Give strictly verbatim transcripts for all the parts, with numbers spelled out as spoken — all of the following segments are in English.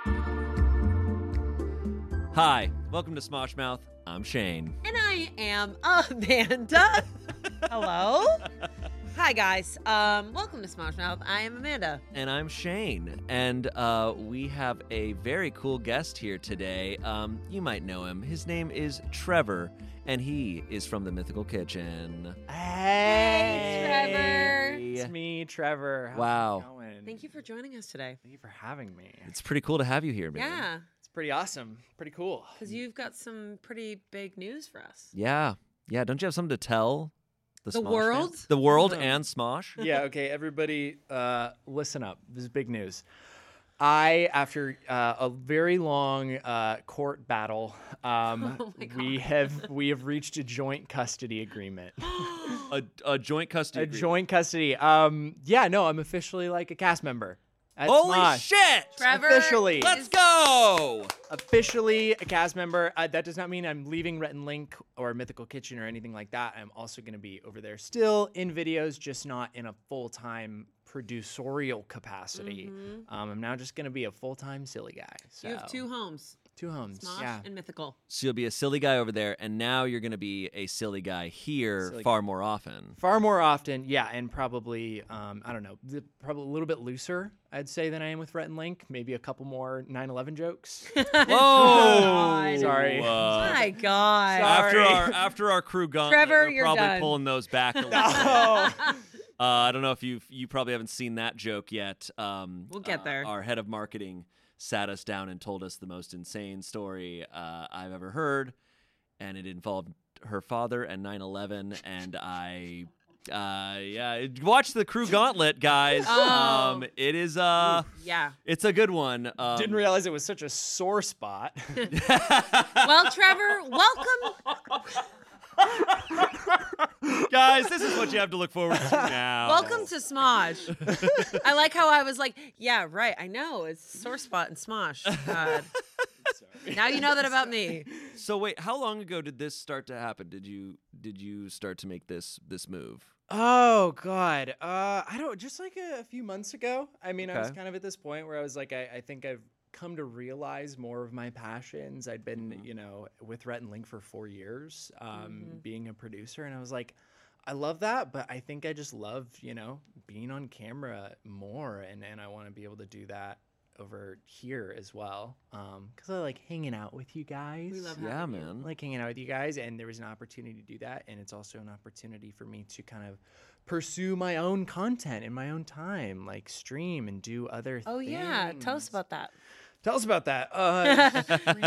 Hi, welcome to Smosh Mouth. I'm Shane. And I am Amanda. Hello. Hi, guys. Um, welcome to Smosh Mouth. I am Amanda. And I'm Shane. And uh, we have a very cool guest here today. Um, you might know him. His name is Trevor, and he is from the Mythical Kitchen. Hey, Trevor. It's me, Trevor. How's Wow. it going? Thank you for joining us today. Thank you for having me. It's pretty cool to have you here, man. Yeah, It's pretty awesome. Pretty cool. because you've got some pretty big news for us. Yeah. Yeah. Don't you have something to tell the, The Smosh world? fans? The world Um, and Smosh? Yeah, okay, everybody, uh, listen up. This is big news. I, after uh, a very long uh, court battle, um, Oh my we God. have we have reached a joint custody agreement. A, a joint custody. a agreement. joint custody. Um, yeah, no, I'm officially like a cast member. At Holy Smosh. shit! Trevor Officially. Let's is- go! Officially a cast member. Uh, that does not mean I'm leaving Rhett and Link or Mythical Kitchen or anything like that. I'm also going to be over there still in videos, just not in a full-time producerial capacity. Mhm. Um, I'm now just going to be a full-time silly guy. So You have two homes, two homes. Smosh Yeah. and Mythical. So you'll be a silly guy over there, and now you're going to be a silly guy here Silly far more often. Far more often, yeah, and probably um, I don't know, the, probably a little bit looser, I'd say, than I am with Rhett and Link. Maybe a couple more nine eleven jokes. Whoa! God. Sorry. Uh, My God. Sorry. after our after our crew gauntlet, Trevor, we're you're probably done. pulling those back a little. Oh. Uh, I don't know if you you probably haven't seen that joke yet. Um, We'll get uh, there. Our head of marketing sat us down and told us the most insane story uh, I've ever heard, and it involved her father and nine eleven. And I, uh, yeah, watch the crew gauntlet, guys. Oh. Um, it is uh, Yeah. it's a good one. Um, Didn't realize it was such a sore spot. Well, Trevor, welcome. Guys, this is what you have to look forward to now. Welcome to Smosh. I like how I was like, yeah, right. I know. It's a sore spot in Smosh. God. Now you know that about me. So wait, how long ago did this start to happen? Did you did you start to make this this move? Oh God, uh, I don't. Just like a, a few months ago. I mean, I was Okay. kind of at this point where I was like, I, I think I've come to realize more of my passions. I'd been, Mhm. you know, with Rhett and Link for four years, um, Mhm. being a producer, and I was like, I love that, but I think I just love, you know, being on camera more, and and I want to be able to do that over here as well, um, because I like hanging out with you guys. We love Yeah, having you. man. like hanging out with you guys, and there was an opportunity to do that, and it's also an opportunity for me to kind of pursue my own content in my own time, like stream and do other Oh, things. yeah. Tell us about that. Tell us about that. Uh,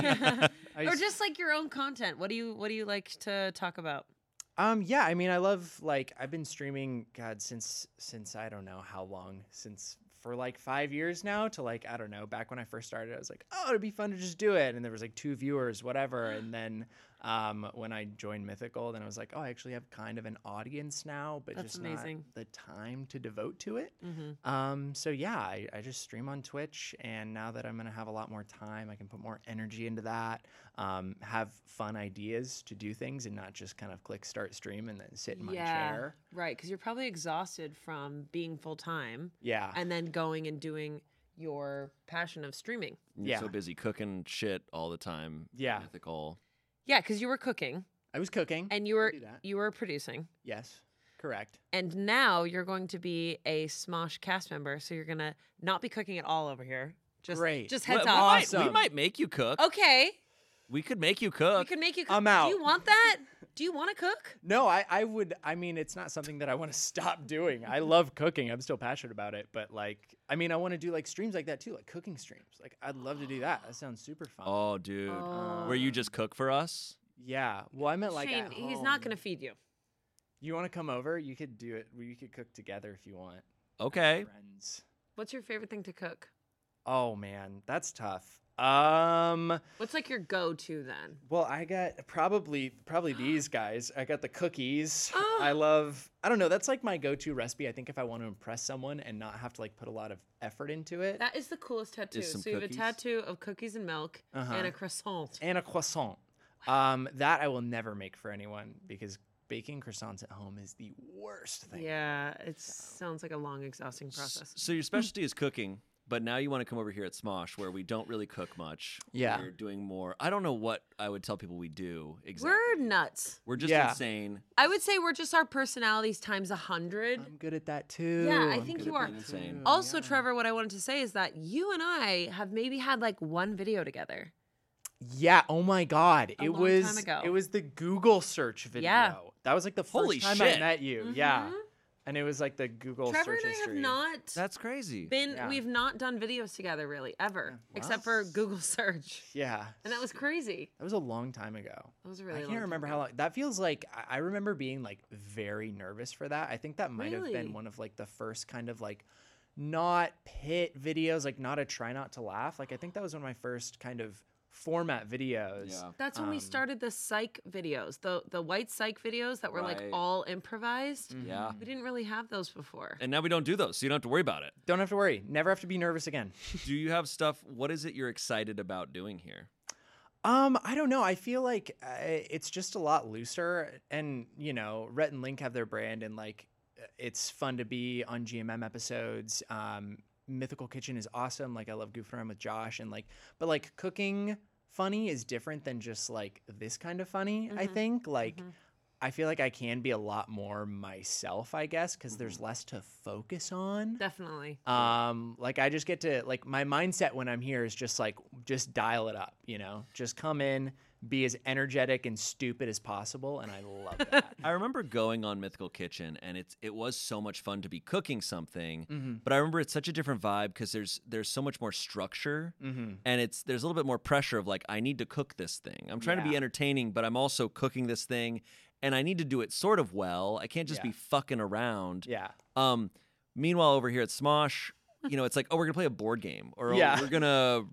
I or s- just like your own content. What do you What do you like to talk about? um, yeah, I mean, I love, like, I've been streaming, God, since since I don't know how long, since for like five years now, to like, I don't know, back when I first started, I was like, oh, it'd be fun to just do it, and there was like two viewers, whatever, and then um, when I joined Mythical, then I was like, oh, I actually have kind of an audience now, but That's just amazing. not the time to devote to it. Mm-hmm. Um, so yeah, I, I just stream on Twitch, and now that I'm gonna have a lot more time, I can put more energy into that. Um, have fun ideas to do things, and not just kind of click start stream and then sit in my Yeah. chair. Right. Because you're probably exhausted from being full time Yeah, and then going and doing your passion of streaming. You're Yeah. so busy cooking shit all the time. Yeah. Mythical. Yeah, because you were cooking I was cooking. and you were do that. you were producing. Yes, correct. And now you're going to be a Smosh cast member, so you're gonna not be cooking at all over here. Just, Great. Just We- heads we, off. might, we Awesome. might make you cook. Okay, We could make you we cook. can make you. Cook. I'm out. Do you want that? Do you want to cook? No, I, I would. I mean, it's not something that I want to stop doing. I love cooking. I'm still passionate about it. But like, I mean, I want to do like streams like that too, like cooking streams. Like, I'd love to do that. That sounds super fun. Oh, dude. Oh. Where you just cook for us? Yeah. Well, I meant like Shane, at he's not home. gonna feed you. You want to come over? You could do it. We could cook together if you want. Okay. Friends. What's your favorite thing to cook? Oh man, that's tough. Um. What's like your go-to then? Well, I got probably probably these guys. I got the cookies. Oh. I love. I don't know. That's like my go-to recipe. I think if I want to impress someone and not have to like put a lot of effort into it. That is the coolest tattoo. Is some So you have a cookies? tattoo of cookies and milk Uh-huh. and a croissant. And a croissant. Um, that I will never make for anyone because baking croissants at home is the worst thing. Yeah, it sounds like a long, exhausting process. So your specialty is cooking, but now you want to come over here at Smosh, where we don't really cook much. Yeah. We're doing more. I don't know what I would tell people we do exactly. We're nuts. We're just Yeah. insane. I would say we're just our personalities times a hundred. I'm good at that too. Yeah, I I'm think good you at are. that Insane. too, Also, yeah. Trevor, what I wanted to say is that you and I have maybe had like one video together. Yeah. Oh my God. A it long was. time ago. It was the Google search video. Yeah. That was like the first Holy time shit. I met you. Yeah. Mhm. And it was like the Google Trevor search and I history. have not That's crazy. been. Yeah. We've not done videos together really ever, Yeah. except Wow. for Google search, Yeah. and that was crazy. That was a long time ago. That was a really. I long can't time remember ago. how long. That feels like I I remember being like very nervous for that. I think that might have Really? been one of like the first kind of like not pit videos, like not a try not to laugh. Like I think that was one of my first kind of format videos. Yeah. That's when we Um, started the psych videos, the the white psych videos that were like Right. all improvised. Mhm. Yeah. We didn't really have those before. And now we don't do those, so you don't have to worry about it. Don't have to worry. Never have to be nervous again. Do you have stuff? What is it you're excited about doing here? Um, I don't know. I feel like uh, it's just a lot looser, and you know, Rhett and Link have their brand, and like, it's fun to be on G M M episodes. Um, Mythical Kitchen is awesome. Like, I love goofing around with Josh, and like, but like cooking funny is different than just like this kind of funny. I Mhm. think like. Mhm. I feel like I can be a lot more myself, I guess, because there's less to focus on. Definitely. Um, like I just get to like my mindset when I'm here is just like just dial it up, you know, just come in, be as energetic and stupid as possible, and I love that. I remember going on Mythical Kitchen, and it's it was so much fun to be cooking something. mm-hmm. But I remember it's such a different vibe because there's there's so much more structure, Mm-hmm. and it's there's a little bit more pressure of like I need to cook this thing. I'm trying to be Yeah. entertaining, but I'm also cooking this thing, and I need to do it sort of well. I can't just Yeah. be fucking around. Yeah. Um, meanwhile, over here at Smosh, you know, it's like, oh, we're gonna play a board game, or oh, Yeah. we're gonna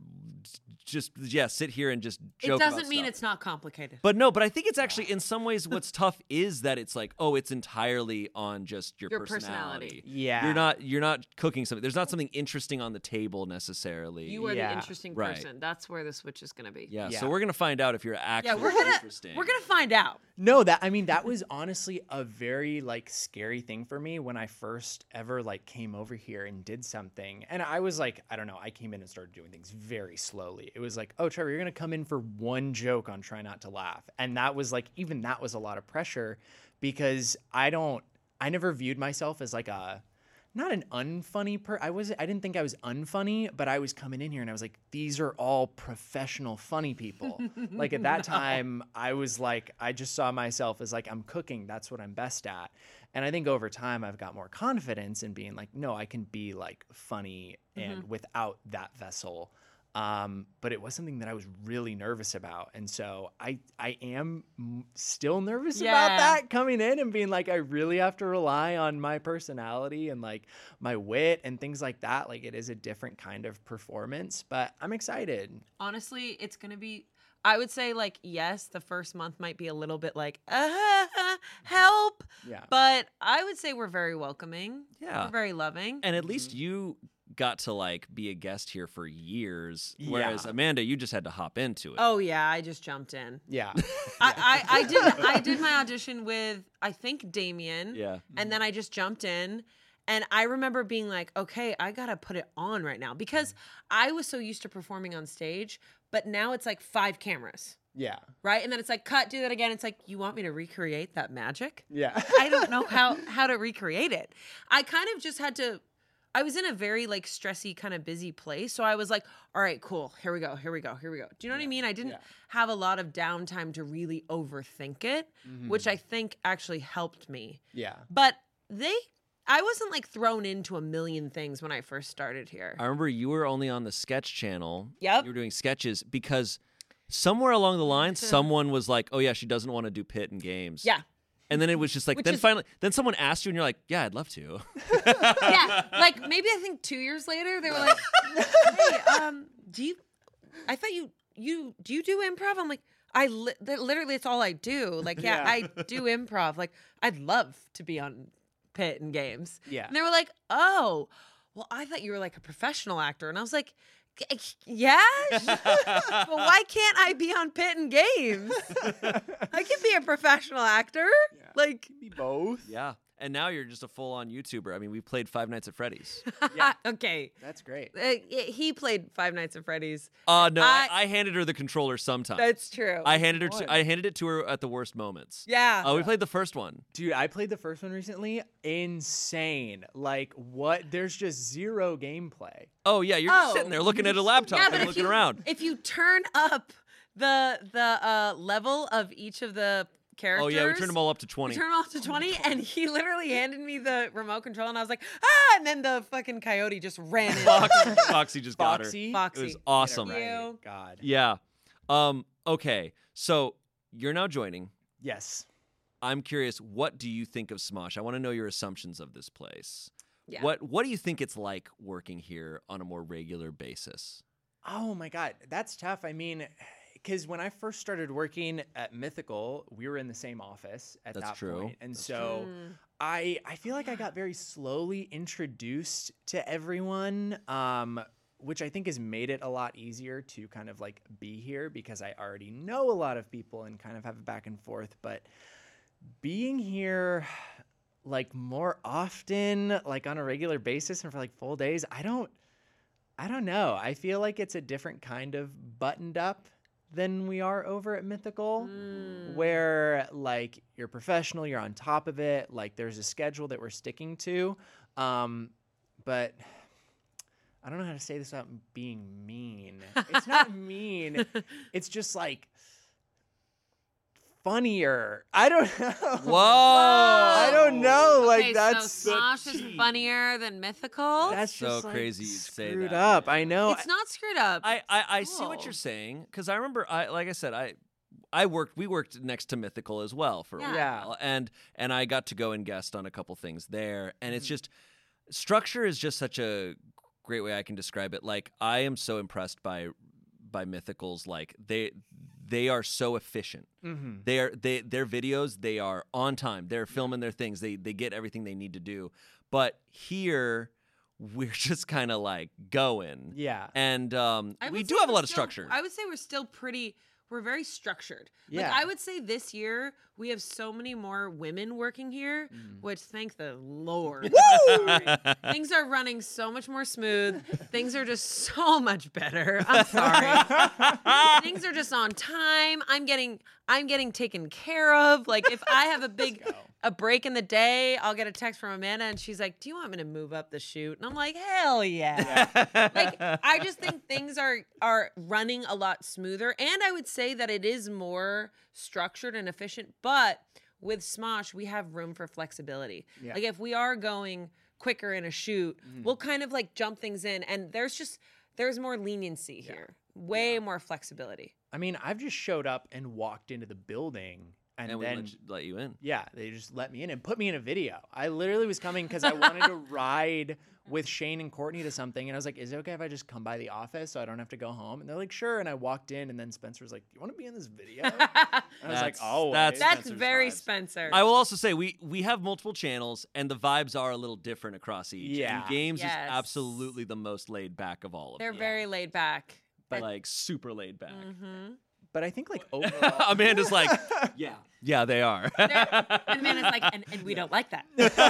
just yeah sit here and just It joke. doesn't about mean stuff. it's not complicated. But no, but I think it's actually in some ways what's tough is that it's like, oh, it's entirely on just your, Your personality. personality. Yeah. You're not you're not cooking something. There's not something interesting on the table necessarily. You are Yeah. the interesting Right. person. That's where the switch is going to be. yeah, Yeah. So we're gonna find out if you're actually we're gonna- interesting. We're going to find out. No, that I mean that was honestly a very like scary thing for me when I first ever like came over here and did something. And I was like, I don't know, I came in and started doing things very slowly. It was like, oh, Trevor, you're gonna come in for one joke on Try Not to Laugh. And that was like, even that was a lot of pressure because I don't I never viewed myself as like a not an unfunny per I was I didn't think I was unfunny, but I was coming in here and I was like, these are all professional funny people. Like at that time, I was like, I just saw myself as like, I'm cooking, that's what I'm best at. And I think over time I've got more confidence in being like, no, I can be like funny and without that vessel. Um, but it was something that I was really nervous about. And so I, I am m- still nervous about Yeah. that coming in and being like, I really have to rely on my personality and like my wit and things like that. Like it is a different kind of performance, but I'm excited. Honestly, it's going to be, I would say, like, yes, the first month might be a little bit like, uh, help. Yeah. But I would say we're very welcoming. Yeah. We're very loving. and at least you got to like be a guest here for years, whereas Yeah. Amanda, you just had to hop into it. Oh, yeah, I just jumped in. Yeah. I, I, I did I did my audition with, I think, Damien. Yeah. And then I just jumped in. And I remember being like, okay, I got to put it on right now. Because I was so used to performing on stage, but now it's like five cameras, Yeah. right? And then it's like, cut, do that again. It's like, you want me to recreate that magic? Yeah. I don't know how how to recreate it. I kind of just had to, I was in a very like stressy kind of busy place. So I was like, all right, cool. Here we go. Here we go. Here we go. Do you know what I mean? I didn't Yeah. have a lot of downtime to really overthink it, which I think actually helped me. Yeah. But they, I wasn't like thrown into a million things when I first started here. I remember you were only on the sketch channel. Yep. You were doing sketches because somewhere along the line, someone was like, oh, yeah, she doesn't want to do pit and games. Yeah. And then it was just like, Which then is- finally, then someone asked you and you're like, yeah, I'd love to. Yeah. Like maybe I think two years later, they were like, hey, um, do you, I thought you, you, do you do improv? I'm like, I li- that literally, it's all I do. Like, yeah, Yeah. I do improv. Like, I'd love to be on Pit and Games. Yeah. And they were like, oh, well, I thought you were like a professional actor. And I was like, yeah, but why can't I be on Pit and Games? I can be a professional actor. Yeah. Like, Be both. Yeah. and now you're just a full-on YouTuber. I mean, we played Five Nights at Freddy's. Yeah. Okay. That's great. Uh, he played Five Nights at Freddy's. Uh no, I, I- I handed her the controller sometime. That's true. I handed her one? to I handed it to her at the worst moments. yeah. Oh, we played the first one. Dude, I played the first one recently. Insane. Like, what? There's just zero gameplay. Oh yeah, you're just Oh, sitting there looking at a laptop yeah, and but if looking you, around. if you turn up the the uh, level of each of the characters. Oh yeah, we turned them all up to We twenty. turned them off to twenty, and he literally handed me the remote control, and I was like, ah! And then the fucking coyote just ran in. Foxy, Foxy just got her. Foxy. Foxy. It was Get it awesome. right. You. God. Yeah. Um. Okay. So you're now joining. Yes. I'm curious. What do you think of Smosh? I want to know your assumptions of this place. Yeah. What What do you think it's like working here on a more regular basis? Oh my God, that's tough. I mean, because when I first started working at Mythical, we were in the same office at That's that true. point. And so Mm. I I feel like I got very slowly introduced to everyone, um, which I think has made it a lot easier to kind of like be here because I already know a lot of people and kind of have a back and forth. But being here like more often, like on a regular basis and for like full days, I don't I don't know. I feel like it's a different kind of buttoned up than we are over at Mythical, Mm. where like you're professional, you're on top of it, like there's a schedule that we're sticking to. Um, but I don't know how to say this without being mean. It's not mean. It's just like funnier. I don't know. Whoa! I don't know. Like okay, that's so Smosh is funnier than Mythical. that's So just like, crazy you'd say screwed that. up. I know. it's not screwed up. I I, I see what Oh. you're saying because I remember I like I said I. I worked. We worked next to Mythical as well for Yeah. a Yeah. while, and and I got to go and guest on a couple things there. And it's Mhm. just structure is just such a great way I can describe it. Like I am so impressed by by Mythical's. Like they they are so efficient. Mhm. They are they their videos. They are on time. They're filming their things. They they get everything they need to do. But here we're just kind of like going. Yeah. And um, I we would do say have a we're lot of still- structure. I would say we're still pretty. We're very structured. Yeah. Like I would say this year we have so many more women working here, Mm. which thank the Lord. Woo! Sorry. Things are running so much more smooth. Things are just so much better. I'm sorry. Things are just on time. I'm getting I'm getting taken care of. Like if I have a big go. a break in the day, I'll get a text from Amanda and she's like, "Do you want me to move up the chute?" And I'm like, "Hell yeah." Like I just think things are are running a lot smoother, and I would say that it is more structured and efficient. But with Smosh, we have room for flexibility. Yeah. Like if we are going quicker in a shoot, Mhm. we'll kind of like jump things in, and there's just there's more leniency Yeah. here, way Yeah. more flexibility. I mean, I've just showed up and walked into the building, and, and we then let you, let you in. yeah, they just let me in and put me in a video. I literally was coming because I wanted to ride with Shane and Courtney to something, and I was like, "Is it okay if I just come by the office so I don't have to go home?" And they're like, "Sure." And I walked in, and then Spencer was like, "Do you want to be in this video?" And I was like, That's- "Oh, that's- That's Spencer's very vibes. Spencer. I will also say we we have multiple channels and the vibes are a little different across each. Yeah. And Games Yes. is absolutely the most laid back of all of They're them. very laid back. But like super laid back. Mm-hmm. But I think like overall, Amanda's like, yeah, yeah, they are. And then it's like, and, and we don't like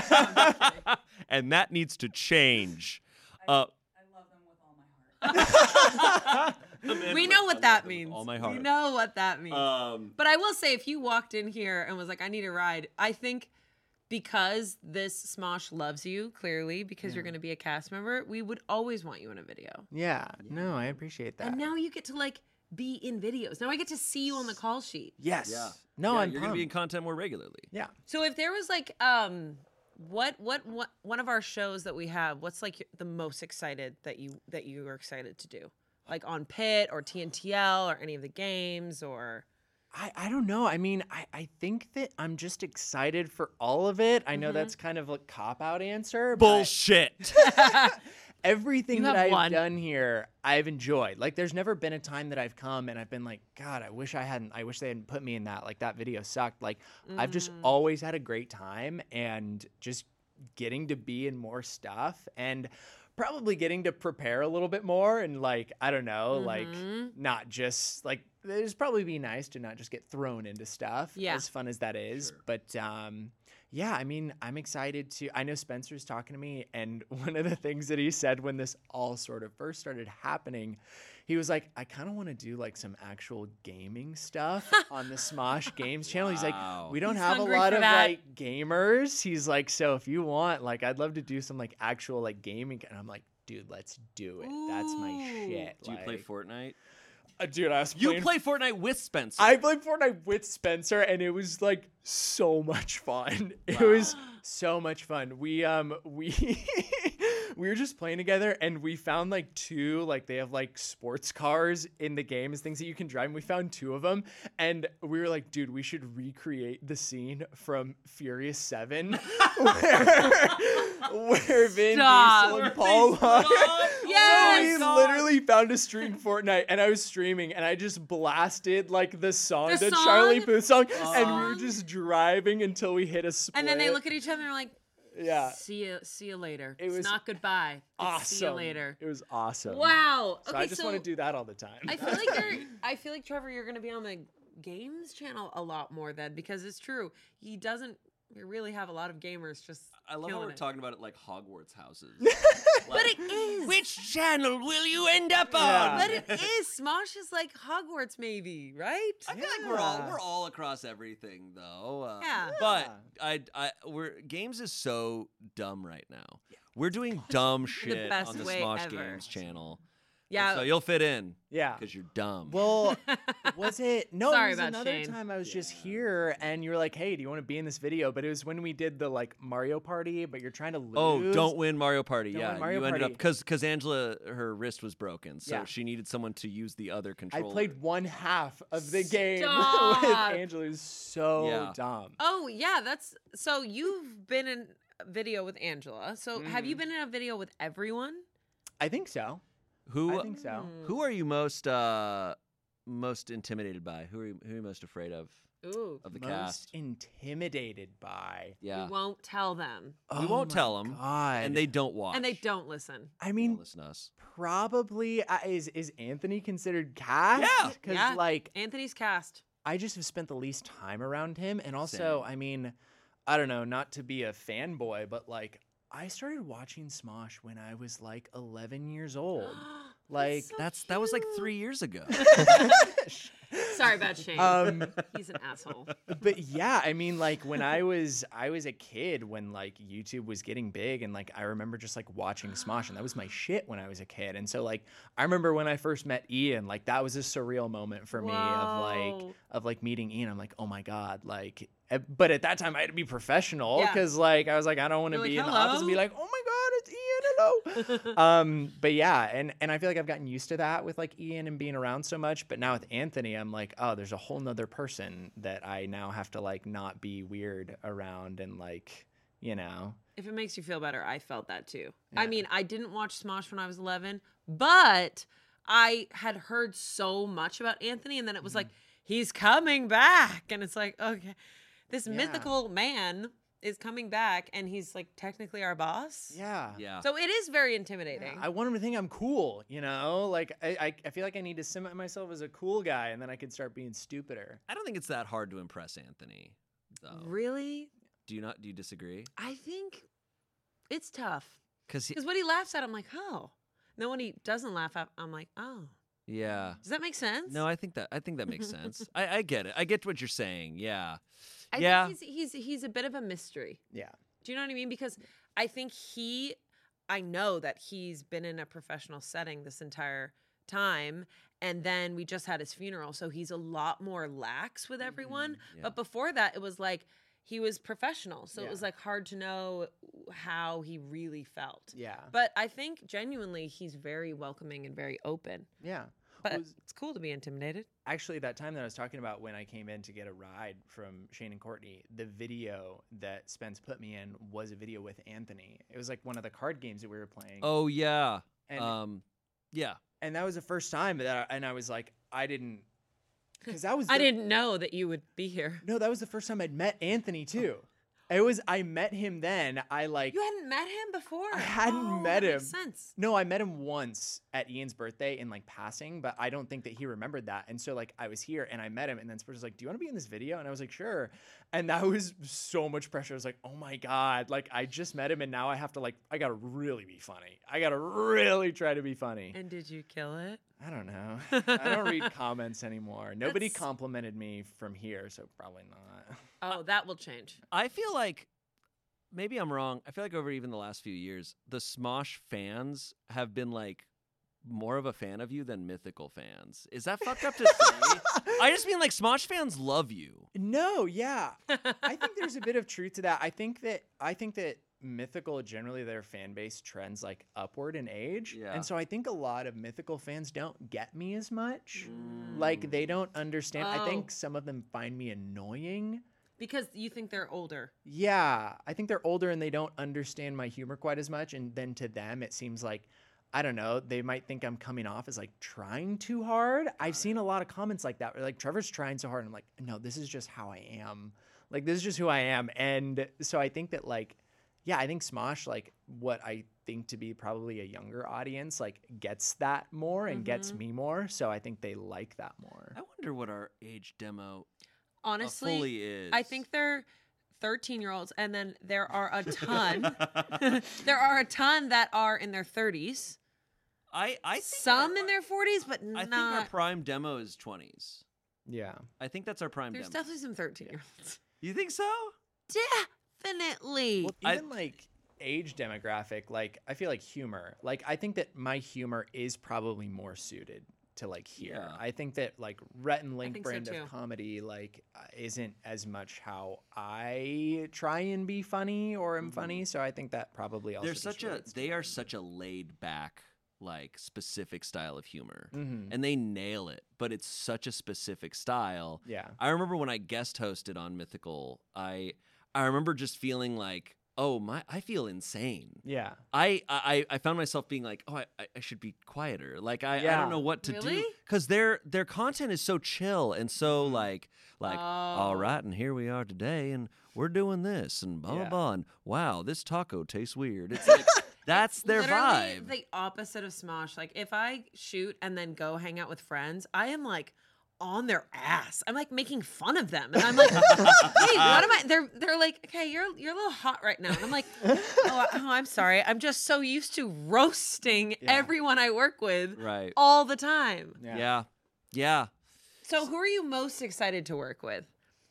that. and that needs to change. Uh, I love them with all my heart. Amanda We was know like, what "I that love them with means. All my We heart. know what that means. Um, But I will say, if you walked in here and was like, "I need a ride," I think because this Smosh loves you clearly, because you're Yeah. going to be a cast member, we would always want you in a video. yeah, no, I appreciate that. And now you get to like be in videos. Now I get to see you on the call sheet. yes, yeah. no, Yeah, I'm you're gonna be in pumped. content more regularly. Yeah, So if there was like, um, what, what, what, one of our shows that we have, what's like the most excited that you that you are excited to do, like on Pit or T N T L or any of the games or. I, I don't know. I mean, I, I think that I'm just excited for all of it. I know Mhm. that's kind of a cop out answer. but Bullshit. Everything You that have I've one. done here, I've enjoyed. Like, there's never been a time that I've come and I've been like, God, I wish I hadn't. I wish they hadn't put me in that. Like, that video sucked. Like, I've just Mm. always had a great time and just getting to be in more stuff and probably getting to prepare a little bit more and like, I don't know, like Mhm. not just like it'd probably be nice to not just get thrown into stuff Yeah. as fun as that is. Sure. But um yeah, I mean, I'm excited to. I know Spencer's talking to me, and one of the things that he said when this all sort of first started happening, he was like, I kind of want to do like some actual gaming stuff on the Smosh Games channel. He's Wow. like, we don't He's have a hungry lot for of that. like gamers. He's like, so if you want, like, I'd love to do some like actual like gaming. And I'm like, dude, let's do it. That's my Ooh. shit. Do you play Like, Fortnite? uh, dude, I was You playing play Fortnite with Spencer. I played Fortnite with Spencer, and it was like so much fun. It was so much fun. We um we we were just playing together, and we found like two like they have like sports cars in the game as things that you can drive. And we found two of them, and we were like, dude, we should recreate the scene from Furious Seven where where Vin Stop. Diesel and Paul Walker. Yes! So we literally found a stream Fortnite, and I was streaming, and I just blasted like the song, The the, Charlie song? Puth song, and we were song? just driving until we hit a split. And then they look at each other and they're like, yeah, see you, see you later. It It's was not goodbye. It's awesome. see you later. It was awesome. Wow. So Okay, I just so want to do that all the time. I feel like you're. I feel like Trevor, you're gonna be on the games channel a lot more then, because it's true. He doesn't really have a lot of gamers. Just I love how killing we're it. talking about it like Hogwarts houses. But it is. Which channel will you end up on? Yeah. But it is. Smosh is like Hogwarts, maybe, right? I feel like we're all Yeah. we're all across everything though. Uh, Yeah. But I I we're games is so dumb right now. We're doing dumb shit best on the way Smosh ever. Games channel. Yeah. So you'll fit in yeah. because you're dumb. Well, was it? No, Sorry it was about another Shane. time I was just here, and you were like, "Hey, do you want to be in this video?" But it was when we did the like Mario Party, but you're trying to lose. Oh, don't win Mario Party. Don't yeah, win Mario you ended Party. up because because Angela her wrist was broken, so Yeah. she needed someone to use the other I controller. played one half of the game Stop. with Angela. It was so Yeah. dumb. Oh yeah, that's so you've been in a video with Angela. So have you Mhm. been in a video with everyone? I think so. Who I think so. Mm. who are you most uh most intimidated by? Who are you, who are you most afraid of Ooh. of the Most cast? intimidated by. Yeah, We won't tell them. We won't Oh tell my 'em, God. and they don't watch, And they don't listen. I They don't mean, listen to us. probably uh, is is Anthony considered cast? Yeah. Because Yeah. like Anthony's cast. I just have spent the least time around him, and also, Same. I mean, I don't know, not to be a fanboy, but like I started watching Smosh when I was like eleven years old. Like, so That's that was like cute. three years ago. Sorry about Shane. um, He's an asshole. but yeah, I mean, like when I was I was a kid when like YouTube was getting big, and like I remember just like watching Smosh, and that was my shit when I was a kid. And so like I remember when I first met Ian, like that was a surreal moment for me of like Whoa. of like meeting Ian. I'm like, oh my god, like. eh, But at that time, I had to be professional Yeah. because, like, I was like, I don't want to You're be like, in the office and be "Hello?" like, oh my god, it's Ian, hello. um, but yeah, and and I feel like I've gotten used to that with like Ian and being around so much. But now with Anthony, I'm like, oh, there's a whole nother person that I now have to like not be weird around and like, you know. If it makes you feel better, I felt that too. Yeah. I mean, I didn't watch Smosh when I was eleven, but I had heard so much about Anthony, and then it was like, he's coming back. And it's like, okay, this Yeah. mythical man is coming back, and he's like technically our boss. Yeah. Yeah. So it is very intimidating. I want him to think I'm cool, you know? Like, I, I, I feel like I need to cement myself as a cool guy, and then I could start being stupider. I don't think it's that hard to impress Anthony, though. Really? Do you not? Do you disagree? I think it's tough. Because Because when he laughs at, I'm like, oh. And then when he doesn't laugh at, I'm like, oh. yeah. Does that make sense? No, I think that I think that makes sense. I, I get it. I get what you're saying. Yeah. I yeah. think he's, he's he's a bit of a mystery. Yeah. Do you know what I mean? Because I think he, I know that he's been in a professional setting this entire time. And then we just had his funeral. So he's a lot more lax with everyone. yeah. But before that, it was like he was professional. So it Yeah. was like hard to know how he really felt. Yeah. But I think genuinely he's very welcoming and very open. Yeah. But Was- it's cool to be intimidated. Actually, that time that I was talking about when I came in to get a ride from Shane and Courtney, the video that Spence put me in was a video with Anthony. It was like one of the card games that we were playing. Oh yeah. and, um. Yeah. and that was the first time that I, and I was like, I didn't, because that was I the- didn't know that you would be here. No, that was the first time I'd met Anthony too. It was I met him then. I like You hadn't met him before? I hadn't Oh, met that him. makes sense. No, I met him once at Ian's birthday in like passing, but I don't think that he remembered that. And so like I was here and I met him, and then Spencer was like, "Do you want to be in this video?" And I was like, "Sure." And that was so much pressure. I was like, "Oh my god!" Like I just met him, and now I have to like I gotta really be funny. I gotta really try to be funny. And did you kill it? I don't know. I don't read comments anymore. Nobody That's- complimented me from here, so probably not. Oh, that will change. I feel like maybe I'm wrong. I feel like over even the last few years, the Smosh fans have been like more of a fan of you than Mythical fans. Is that fucked up to say? I just mean like Smosh fans love you. No, yeah. I think there's a bit of truth to that. I think that I think that Mythical generally their fan base trends like upward in age. Yeah. And so I think a lot of Mythical fans don't get me as much. Mm. Like they don't understand. I Oh. think some of them find me annoying. Because you think they're older. Yeah, I think they're older and they don't understand my humor quite as much. And then to them, it seems like, I don't know, they might think I'm coming off as like trying too hard. I've seen a lot of comments like that where like Trevor's trying so hard. And I'm like, no, this is just how I am. Like, this is just who I am. And so I think that like, yeah, I think Smosh, like what I think to be probably a younger audience, like gets that more and gets Mhm. me more. So I think they like that more. I wonder what our age demo uh, Honestly, fully is. I think they're thirteen year olds, and then there are a ton. there are a ton that are in their thirties. I I think Some our, in their forties, but I think not. our prime demo is twenties. Yeah. I think that's our prime There's demo. definitely some thirteen year olds. You think so? Definitely. Well, I- even like age demographic, like I feel like humor. Like I think that my humor is probably more suited to like here. Yeah. I think that like Rhett and Link think so brand too. of comedy like uh, isn't as much how I try and be funny or am Mhm. funny. So I think that probably also They're just such a relates to they my are humor. such a laid back like specific style of humor. Mhm. And they nail it, but it's such a specific style. Yeah. I remember when I guest hosted on Mythical, I I remember just feeling like, oh my, I feel insane. Yeah. I I, I found myself being like, oh, I, I should be quieter. Like I, I Yeah. don't know what to do Really? because their their content is so chill and so Mhm. like like all Oh. right, and here we are today, and we're doing this, and blah blah Yeah. blah, and wow, this taco tastes weird. It's like that's their Literally vibe. the opposite of Smosh. Like if I shoot and then go hang out with friends, I am like on their ass. I'm like making fun of them, and I'm like, "Hey, what am I?" They're they're like, "Okay, you're you're a little hot right now," and I'm like, "Oh, I- oh I'm sorry. I'm just so used to roasting Yeah. everyone I work with Right. all the time." Yeah. Yeah. Yeah. So who are you most excited to work with?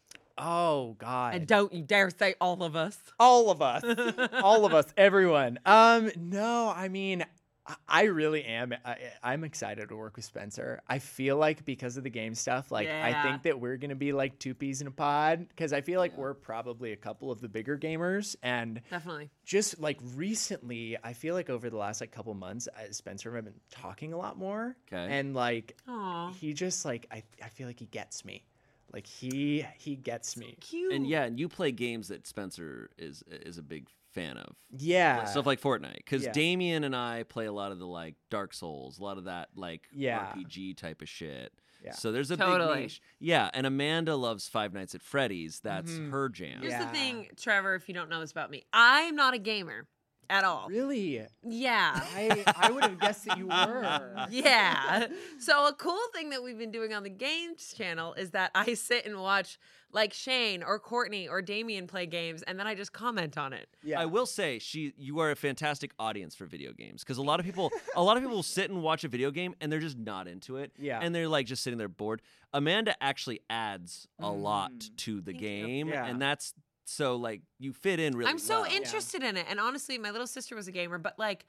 Oh God. And don't you dare say all of us. all of us all of us everyone um no I mean I- I really am I, I'm excited to work with Spencer. I feel like because of the game stuff, like I Yeah. think that we're gonna be like two peas in a pod, because I feel like we're probably a couple of the bigger gamers, and Definitely. just like recently I feel like over the last like couple months uh, Spencer and I have been talking a lot more. Okay. And like Aw. he just like I, I feel like he gets me, like he he gets me. Cute. And yeah, and you play games that Spencer is is a big fan of. Yeah. Stuff like Fortnite, because Yeah. Damien and I play a lot of the like Dark Souls, a lot of that like Yeah. R P G type of shit. Yeah. So there's a Totally. big niche. Yeah, and Amanda loves Five Nights at Freddy's. That's Mhm. her jam. Here's Yeah. the thing, Trevor, if you don't know this about me, I'm not a gamer at all. Really? Yeah. I I would have guessed that you were. Yeah. So a cool thing that we've been doing on the games channel is that I sit and watch like Shane or Courtney or Damien play games, and then I just comment on it. Yeah. I will say she you are a fantastic audience for video games, because a lot of people a lot of people will sit and watch a video game and they're just not into it. Yeah. And they're like just sitting there bored. Amanda actually adds a lot Mm. to the Thank you. game, Yeah. and that's so like you fit in really I'm so well. interested in it. And honestly, my little sister was a gamer, but like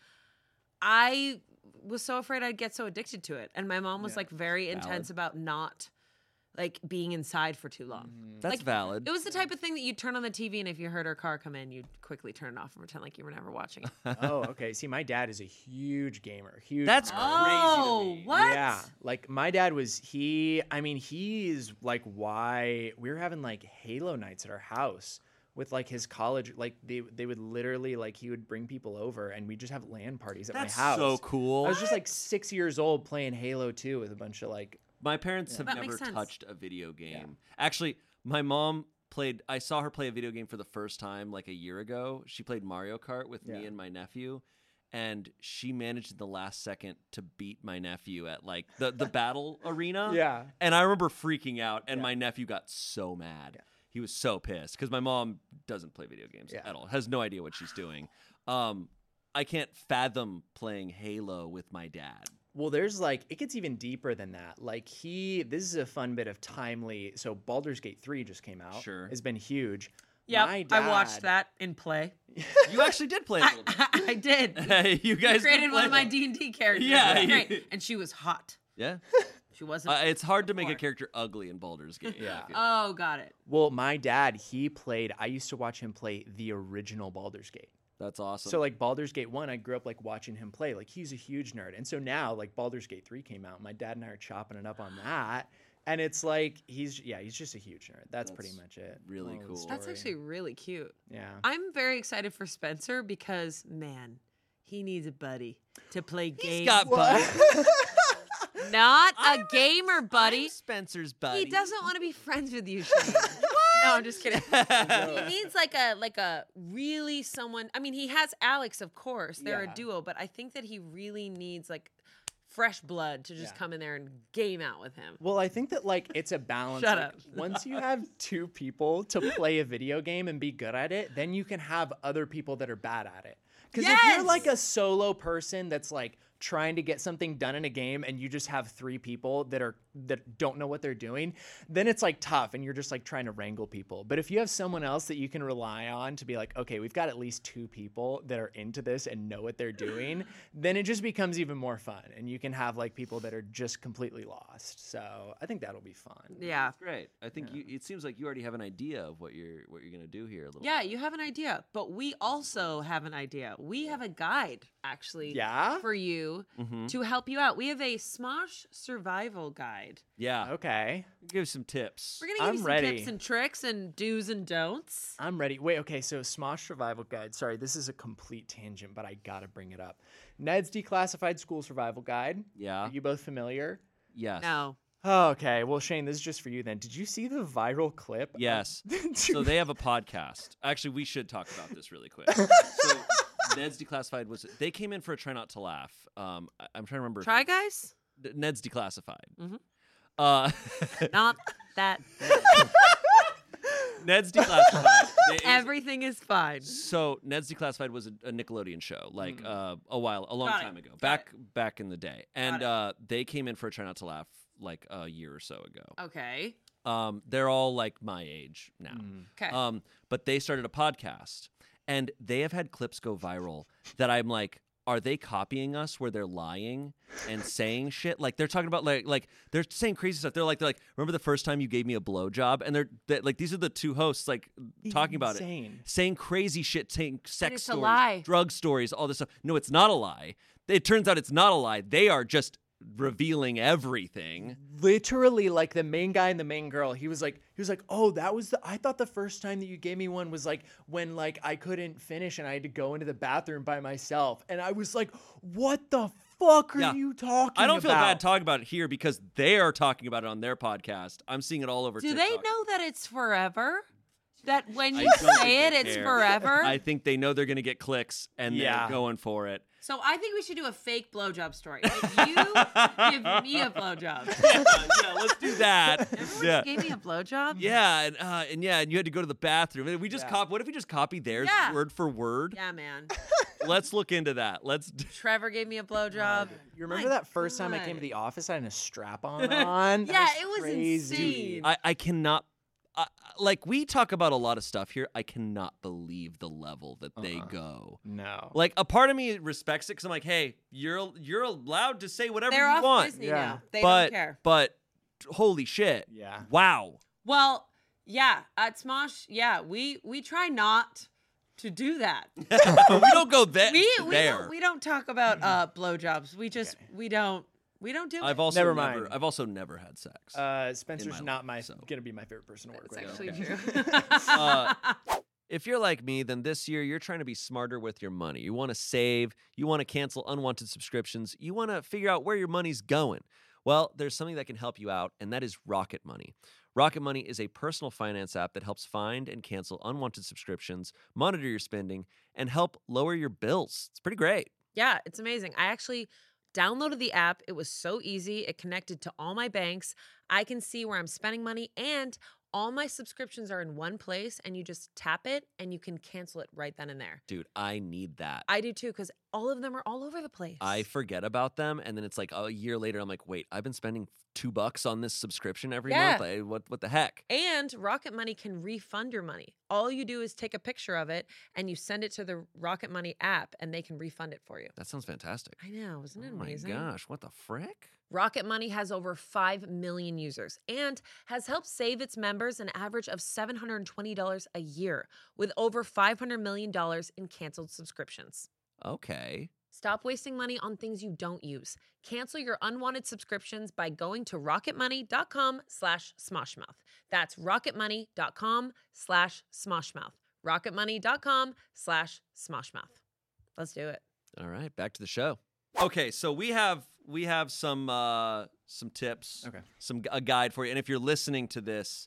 I was so afraid I'd get so addicted to it. And my mom was Yeah. like very Valid. intense about not like being inside for too long. Mhm. That's like, valid. It was the type of thing that you'd turn on the T V, and if you heard her car come in, you'd quickly turn it off and pretend like you were never watching it. Oh, okay. See, my dad is a huge gamer. Huge. That's gamer. crazy to Oh, me. what? Yeah, like my dad was. He, I mean, he is like why we were having like Halo nights at our house with like his college. Like they, they would literally like he would bring people over, and we just have LAN parties at That's my house. so cool. I was just like six years old playing Halo two with a bunch of like. My parents Yeah. have That never makes sense. touched a video game. Actually, my mom played. I saw her play a video game for the first time like a year ago. She played Mario Kart with me Yeah. and my nephew, and she managed in the last second to beat my nephew at like the the battle arena. Yeah. And I remember freaking out, and Yeah. my nephew got so mad. Yeah. He was so pissed because my mom doesn't play video games Yeah. at all. Has no idea what she's doing. Um, I can't fathom playing Halo with my dad. Well, there's like it gets even deeper than that. Like he, this is a fun bit of timely. So Baldur's Gate three just came out. Sure. Has been huge. Yep, My I watched dad- that in play. You actually did play a little bit. I, I did. you guys created did one of play my it. D and D characters. Yeah, It was you- great. And she was hot. Yeah. She wasn't. Uh, it's hard to make a Smart. character ugly in Baldur's Gate. Yeah. I feel. Oh, got it. Well, my dad, he played. I used to watch him play the original Baldur's Gate. That's awesome. So like Baldur's Gate one, I grew up like watching him play. Like he's a huge nerd. And so now like Baldur's Gate three came out. My dad and I are chopping it up on that. And it's like he's yeah, he's just a huge nerd. That's, That's pretty much it. really Moral of the cool. That's story. actually really cute. yeah. I'm very excited for Spencer because, man, he needs a buddy to play games. He's got What? buddies. Not a I'm- gamer buddy. I'm Spencer's buddy. He doesn't want to be friends with you, Shane. No, I'm just kidding. He needs like a like a really someone. I mean, he has Alex, of course. They're Yeah. a duo, but I think that he really needs like fresh blood to just Yeah. come in there and game out with him. Well, I think that like it's a balance. Shut like, up. Once you have two people to play a video game and be good at it, then you can have other people that are bad at it. Because if you're Yes! like a solo person that's like trying to get something done in a game and you just have three people that are that don't know what they're doing, then it's like tough and you're just like trying to wrangle people. But if you have someone else that you can rely on to be like, okay, we've got at least two people that are into this and know what they're doing, then it just becomes even more fun and you can have like people that are just completely lost. So I think that'll be fun. Yeah. Great. I think you. It seems like you already have an idea of what you're what you're gonna do here. A little. Yeah, you have an idea, but we also have an idea. We have a guide actually Yeah? for you Mm-hmm. to help you out. We have a Smosh survival guide. Yeah. Okay. Give some tips. We're gonna give I'm you some ready. tips and tricks and do's and don'ts. I'm ready. Wait, okay, so Smosh Survival Guide. Sorry, this is a complete tangent, but I gotta bring it up. Ned's Declassified School Survival Guide. Yeah. Are you both familiar? Yes. No. Oh, okay. Well, Shane, this is just for you then. Did you see the viral clip? of- Yes. Did So you- they have a podcast. Actually, we should talk about this really quick. So Ned's Declassified was they came in for a try not to laugh. Um, I, I'm trying to remember. Try Guys? Ned's Declassified. Mhm. Uh, Not that. Ned's Declassified. They- it was- Everything is fine. So Ned's Declassified was a, a Nickelodeon show, like Mm. uh, a while, a long Got it. time ago, Got back back in the day, and it. uh, they came in for a try not to laugh like a year or so ago. Okay. Um, they're all like my age now. Mm. Okay. Um, but they started a podcast, and they have had clips go viral that I'm like, are they copying us where they're lying and saying shit? Like they're talking about like like they're saying crazy stuff. They're like they're like, remember the first time you gave me a blowjob? And they're, they like these are the two hosts like talking about it, Insane. saying crazy shit, saying sex it's a stories, lie. drug stories, all this stuff. No, it's not a lie. It turns out it's not a lie. They are just revealing everything. Literally, like the main guy and the main girl, he was like, he was like, oh, that was the. I thought the first time that you gave me one was like when like I couldn't finish and I had to go into the bathroom by myself, and I was like, what the fuck are Yeah. you talking? I don't feel about? bad talking about it here because they are talking about it on their podcast. I'm seeing it all over Do TikTok. they know that it's forever? That when I you don't say it, think they it's care. forever? I think they know they're going to get clicks and Yeah. they're going for it. So I think we should do a fake blowjob story. Like you give me a blowjob. yeah, yeah, let's do that. Everyone Yeah. gave me a blowjob? Yeah, and, uh, and yeah, and you had to go to the bathroom. And we just Yeah. cop. What if we just copy theirs Yeah. word for word? Yeah, man. Let's look into that. Let's. d- Trevor gave me a blowjob. You remember My that first time I came to God. the office? I had a strap on. on? That Yeah, it was crazy. insane. I, I cannot. I like we talk about a lot of stuff here. I cannot believe the level that they Uh-uh. go. No. Like a part of me respects it because I'm like, hey, you're you're allowed to say whatever They're you off want. Disney Yeah. now. They but don't care. but holy shit! Yeah. Wow. Well, yeah, at Smosh, yeah, we we try not to do that. we don't go that We we there. don't, we don't talk about uh blowjobs. We just Okay. we don't we don't do I've it. also Never never, mind. I've also never had sex. Uh, Spencer's my not life, my so. gonna be my favorite person to work That's with. actually Okay. true. Uh, if you're like me, then this year you're trying to be smarter with your money. You want to save, you want to cancel unwanted subscriptions, you want to figure out where your money's going. Well, there's something that can help you out, and that is Rocket Money. Rocket Money is a personal finance app that helps find and cancel unwanted subscriptions, monitor your spending, and help lower your bills. It's pretty great. Yeah, it's amazing. I actually downloaded the app. It was so easy. It connected to all my banks. I can see where I'm spending money, and all my subscriptions are in one place, and you just tap it and you can cancel it right then and there. Dude, I need that. I do too, because all of them are all over the place. I forget about them, and then it's like a year later, I'm like, wait, I've been spending two bucks on this subscription every Yeah. month. I, what what the heck? And Rocket Money can refund your money. All you do is take a picture of it and you send it to the Rocket Money app, and they can refund it for you. That sounds fantastic. I know, isn't it Oh my amazing? gosh, what the frick? Rocket Money has over five million users and has helped save its members an average of seven hundred twenty dollars a year, with over five hundred million dollars in canceled subscriptions. Okay. Stop wasting money on things you don't use. Cancel your unwanted subscriptions by going to rocketmoney.com slash smoshmouth. That's rocketmoney.com slash smoshmouth. rocketmoney.com slash smoshmouth. Let's do it. All right, back to the show. Okay, so we have we have some uh some tips. Okay. Some a guide for you. And if you're listening to this,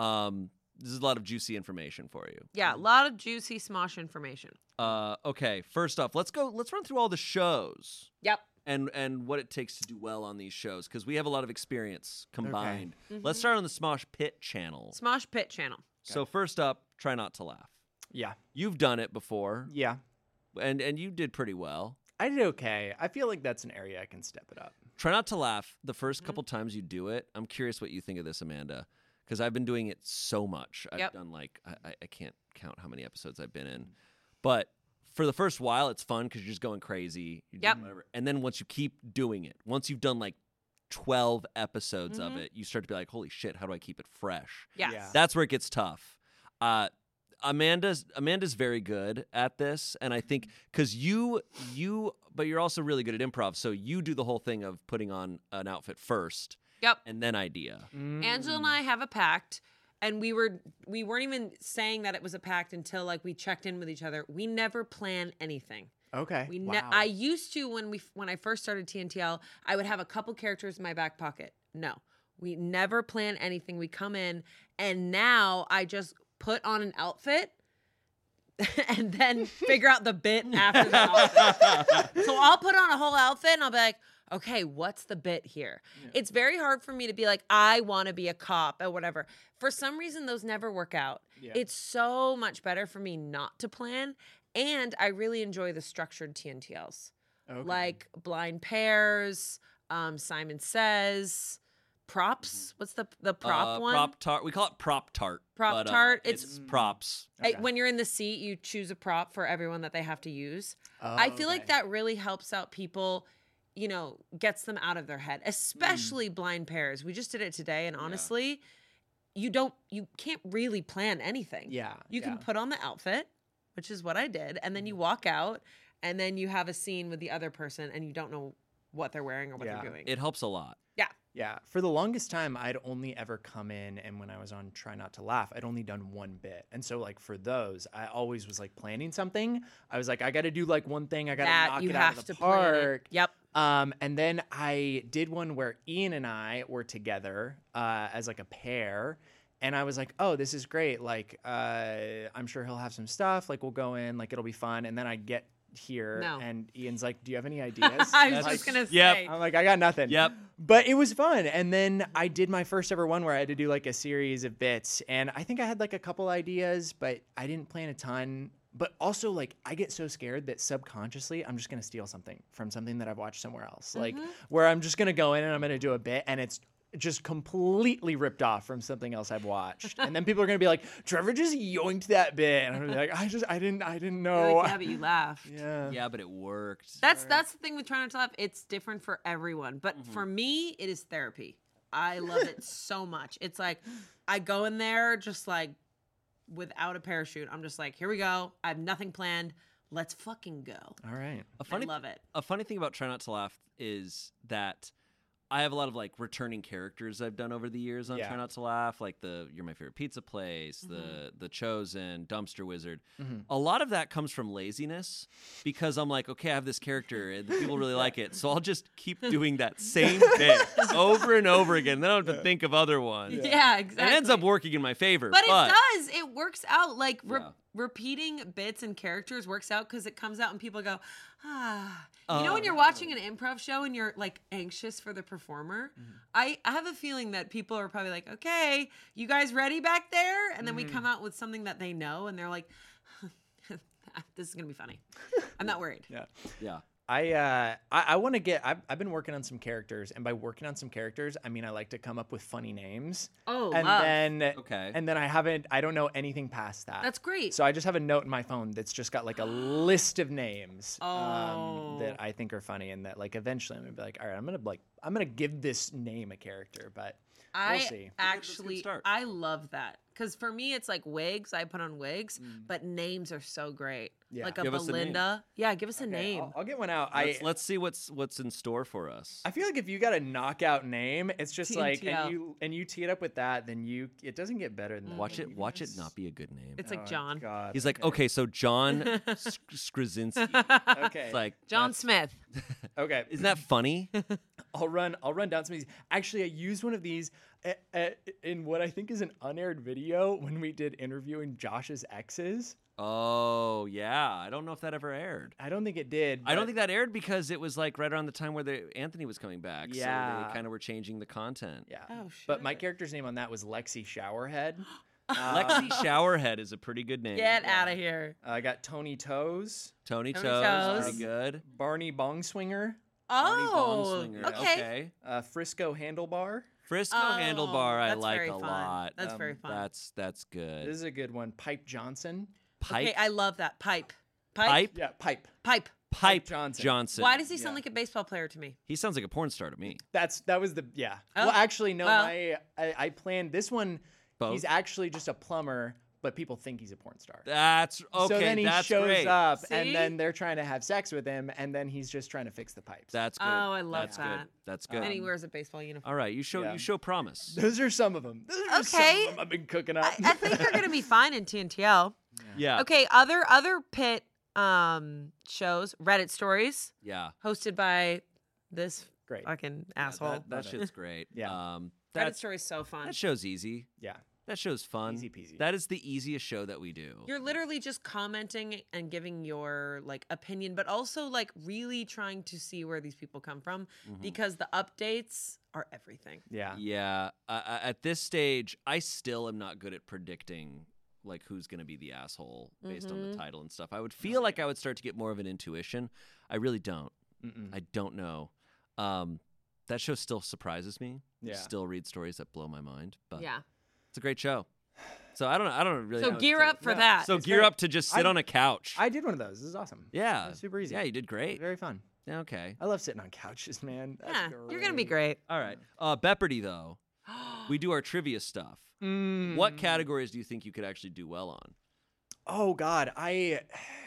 um this is a lot of juicy information for you. Yeah, a lot of juicy smosh information. Uh okay, first off, let's go let's run through all the shows. Yep. And and what it takes to do well on these shows, because we have a lot of experience combined. Mhm. Let's start on the Smosh Pit channel. Smosh Pit channel. So first up, try not to laugh. Yeah. You've done it before, Yeah. and and you did pretty well. I did okay. I feel like that's an area I can step it up. Try not to laugh the 1st Mhm. couple times you do it. I'm curious what you think of this, Amanda, because I've been doing it so much. I've Yep. done like I, I- I can't count how many episodes I've been in, but for the first while, it's fun because you're just going crazy. You're Yep. doing whatever. And then once you keep doing it, once you've done like twelve episodes of Mhm. it, you start to be like, holy shit, how do I keep it fresh? Yes. Yeah. That's where it gets tough. Uh, Amanda's Amanda's very good at this, and I think because you you, but you're also really good at improv. So you do the whole thing of putting on an outfit first, Yep. and then idea. Angela and I have a pact, and we were we weren't even saying that it was a pact until like we checked in with each other. We never plan anything. Okay. We ne- wow. I used to when we when I first started T N T L, I would have a couple characters in my back pocket. No, we never plan anything. We come in, and now I just put on an outfit. And then figure out the bit after the outfit. So I'll put on a whole outfit and I'll be like, okay, what's the bit here? Yeah. It's very hard for me to be like, I want to be a cop or whatever. For some reason, those never work out. Yeah. It's so much better for me not to plan. And I really enjoy the structured T N T Ls. Okay. Like Blind Pairs, um, Simon Says, props. What's the the prop Uh, one? Prop tart. We call it prop tart. Prop but, uh, tart, It's, it's- props. Hey, Okay. when you're in the seat, you choose a prop for everyone that they have to use. Oh, I feel like okay. that really helps out people, you know, gets them out of their head, especially blind pairs. We just did it today, and Yeah. honestly, you don't, you can't really plan anything. Yeah. You can yeah. put on the outfit, which is what I did, and then you walk out, and then you have a scene with the other person, and you don't know what they're wearing or what Yeah. they're doing. It helps a lot. Yeah, for the longest time, I'd only ever come in, and when I was on Try Not to Laugh, I'd only done one bit. And so, like, for those, I always was, like, planning something. I was like, I got to do, like, one thing. I got to that knock you it have out of to the plan it. park. Yep. Um, and then I did one where Ian and I were together uh, as, like, a pair. And I was like, oh, this is great. Like, uh, I'm sure he'll have some stuff. Like, we'll go in. Like, it'll be fun. And then I get here, No. and Ian's like, do you have any ideas? I was That's- just gonna Yep. say. I'm like, I got nothing. Yep. But it was fun. And then I did my first ever one where I had to do like a series of bits. And I think I had like a couple ideas, but I didn't plan a ton. But also, like, I get so scared that subconsciously I'm just going to steal something from something that I've watched somewhere else. Like, Mhm. where I'm just going to go in and I'm going to do a bit and it's just completely ripped off from something else I've watched. And then people are going to be like, Trevor just yoinked that bit. And I'm gonna be like, I just, I didn't, I didn't You're know. like, yeah, but you laughed. Yeah. Yeah, but it worked. That's that's the thing with trying not to laugh. It's different for everyone, but Mhm. for me, it is therapy. I love it so much. It's like I go in there just like without a parachute. I'm just like, here we go. I have nothing planned. Let's fucking go. All right. A funny I love it. a funny thing about Try Not to Laugh is that I have a lot of like returning characters I've done over the years on Yeah. Try Not to Laugh, like the You're My Favorite Pizza Place, Mm-hmm. the the Chosen, Dumpster Wizard. Mhm. A lot of that comes from laziness because I'm like, okay, I have this character and people really like it, so I'll just keep doing that same thing over and over again. Then I don't have to think of other ones. Yeah, And exactly. it ends up working in my favor. But, But, it does. It works out. Like re- Yeah. repeating bits and characters works out because it comes out and people go, ah. You know Oh, when you're watching an improv show and you're like anxious for the performer? I, I have a feeling that people are probably like, okay, you guys ready back there? And then we come out with something that they know and they're like, this is going to be funny. I'm not worried. Yeah. yeah. I uh I, I want to get I've, I've been working on some characters, and by working on some characters I mean I like to come up with funny names. Oh, and love. then Okay. and then I haven't I don't know anything past that. That's great. So I just have a note in my phone that's just got like a list of names Oh. um, that I think are funny, and that like eventually I'm gonna be like, all right, I'm gonna like I'm gonna give this name a character, but I we'll see. actually, start. I love that. Because for me, it's like wigs. I put on wigs, but names are so great. Yeah. Like a Give us a name. Belinda. Yeah, give us a Okay, name. I'll, I'll get one out. Let's, I let's see what's what's in store for us. I feel like if you got a knockout name, it's just like T N T L. and you and you tee it up with that, then you it doesn't get better than that. Watch You it. can Watch it just- not be a good name. It's like Oh, John. God, He's like, okay, so John Sk- Skrasinski. okay. It's like John that's- Smith. okay. Isn't that funny? I'll run. I'll run down some of these. Actually, I used one of these uh, uh, in what I think is an unaired video when we did interviewing Josh's exes. Oh yeah, I don't know if that ever aired. I don't think it did. I don't but- think that aired because it was like right around the time where the Anthony was coming back. so Yeah. they kind of were changing the content. Yeah. Oh, But my shit. character's name on that was Lexi Showerhead. Um, Lexi Showerhead is a pretty good name. Get out of here. I got Tony Toes, Tony, Tony Toes, Toes. pretty good. Barney Bongswinger, Barney Oh, Bongslinger, okay. okay. uh, Frisco Handlebar. Frisco Oh, Handlebar, I that's like very a fun. lot. That's Um, very fun. That's that's good. This is a good one. Pipe Johnson. Pipe, Okay, I love that. Pipe. Pipe. pipe, Yeah, Pipe. Pipe. Pipe Johnson. Johnson. Why does he sound Yeah. like a baseball player to me? He sounds like a porn star to me. That's that was the yeah. Oh, Well, actually, no. well. My I, I planned this one. Both? He's actually just a plumber, but people think he's a porn star. That's okay. so then he that's shows great. up, See? and then they're trying to have sex with him, and then he's just trying to fix the pipes. That's good. Oh, I love that's that. Good. That's good. And he wears a baseball uniform. All right, you show Yeah. you show promise. Those are some of them. Those are just some Okay. of them I've been cooking up. I, I think they're gonna be fine in T N T L. Yeah. Okay, other other pit um shows, Reddit stories, Yeah. hosted by this Great. fucking Yeah, asshole. That, that Love it. shit's great. Yeah. Um, Reddit that's, stories so fun. that show's easy. Yeah. That show's fun. Easy peasy. That is the easiest show that we do. You're literally just commenting and giving your like opinion, but also like really trying to see where these people come from Mhm. because the updates are everything. Yeah. Yeah. Uh, uh, at this stage, I still am not good at predicting like who's going to be the asshole based on the Mhm. title and stuff. I would feel like I would start to get more of an intuition. I really don't. Mm-mm. I don't know. Um, that show still surprises me. Yeah. Still read stories that blow my mind, but Yeah. it's a great show. So I don't know. I don't really. So know what to gear tell up you. for No. that. So It's gear great. up to just sit I- on a couch. I did one of those. This is awesome. yeah. It was super easy. Yeah, you did great. Very fun. Yeah, okay. I love sitting on couches, man. That's yeah, you're gonna be great. All right. Uh, Beppardy though, we do our trivia stuff. Mm. What categories do you think you could actually do well on? Oh God, I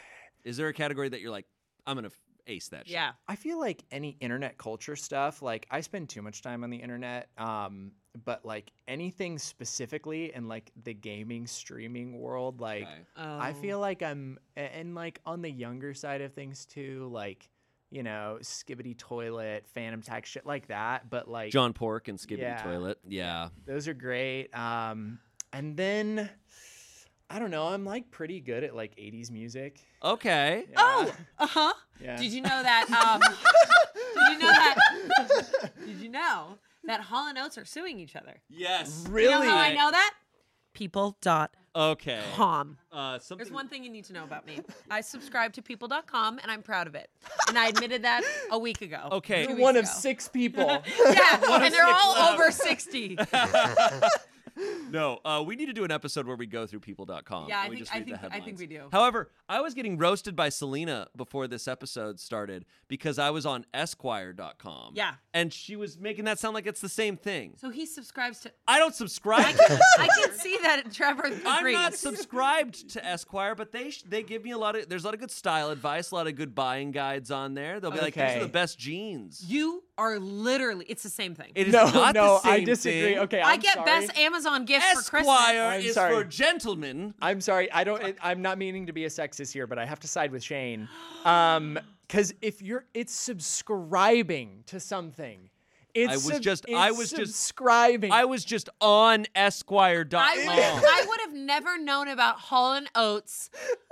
Is there a category that you're like, I'm gonna f- ace that shit? Yeah. I feel like any internet culture stuff, like I spend too much time on the internet. Um, but like anything specifically in like the gaming streaming world, like Okay. Oh. I feel like I'm a- and like on the younger side of things too, like, you know, Skibbity Toilet, Phantom Tax, shit like that. But like John Pork and Skibbity Yeah. Toilet. Yeah. those are great. Um, and then I don't know, I'm like pretty good at like eighties music. Okay. Yeah. Oh, uh huh. Yeah. Did you know that? Um, did you know that? Did you know that Hall and Oates are suing each other? Yes. Really? You know how I know that? People dot Okay. com. Uh, something. There's one thing you need to know about me. I subscribe to people dot com and I'm proud of it. And I admitted that a week ago. Okay. two You're weeks one of ago. six people. Yeah, One of and they're six all left. over sixty. No, uh, we need to do an episode where we go through people dot com. Yeah, I and we think- just I read the think- I think headlines. we do. However, I was getting roasted by Selena before this episode started because I was on Esquire dot com. Yeah. And she was making that sound like it's the same thing. So he subscribes to. I don't subscribe. I can, I can see that Trevor agrees. I'm not subscribed to Esquire, but they sh- they give me a lot of. There's a lot of good style advice, a lot of good buying guides on there. They'll be like, "These Okay. are the best jeans." You are literally. It's the same thing. It is No, not no, the same I disagree. thing. Okay, I I'm get sorry. best Amazon gifts for Christmas. Esquire I'm is sorry. for gentlemen. I'm sorry. I don't. It, I'm not meaning to be a sexist here, but I have to side with Shane. Um, because if you're, it's subscribing to something. It's I was sub- just- I it's was just- subscribing. I was just on Esquire dot com. I would, I would have never known about Hall and Oates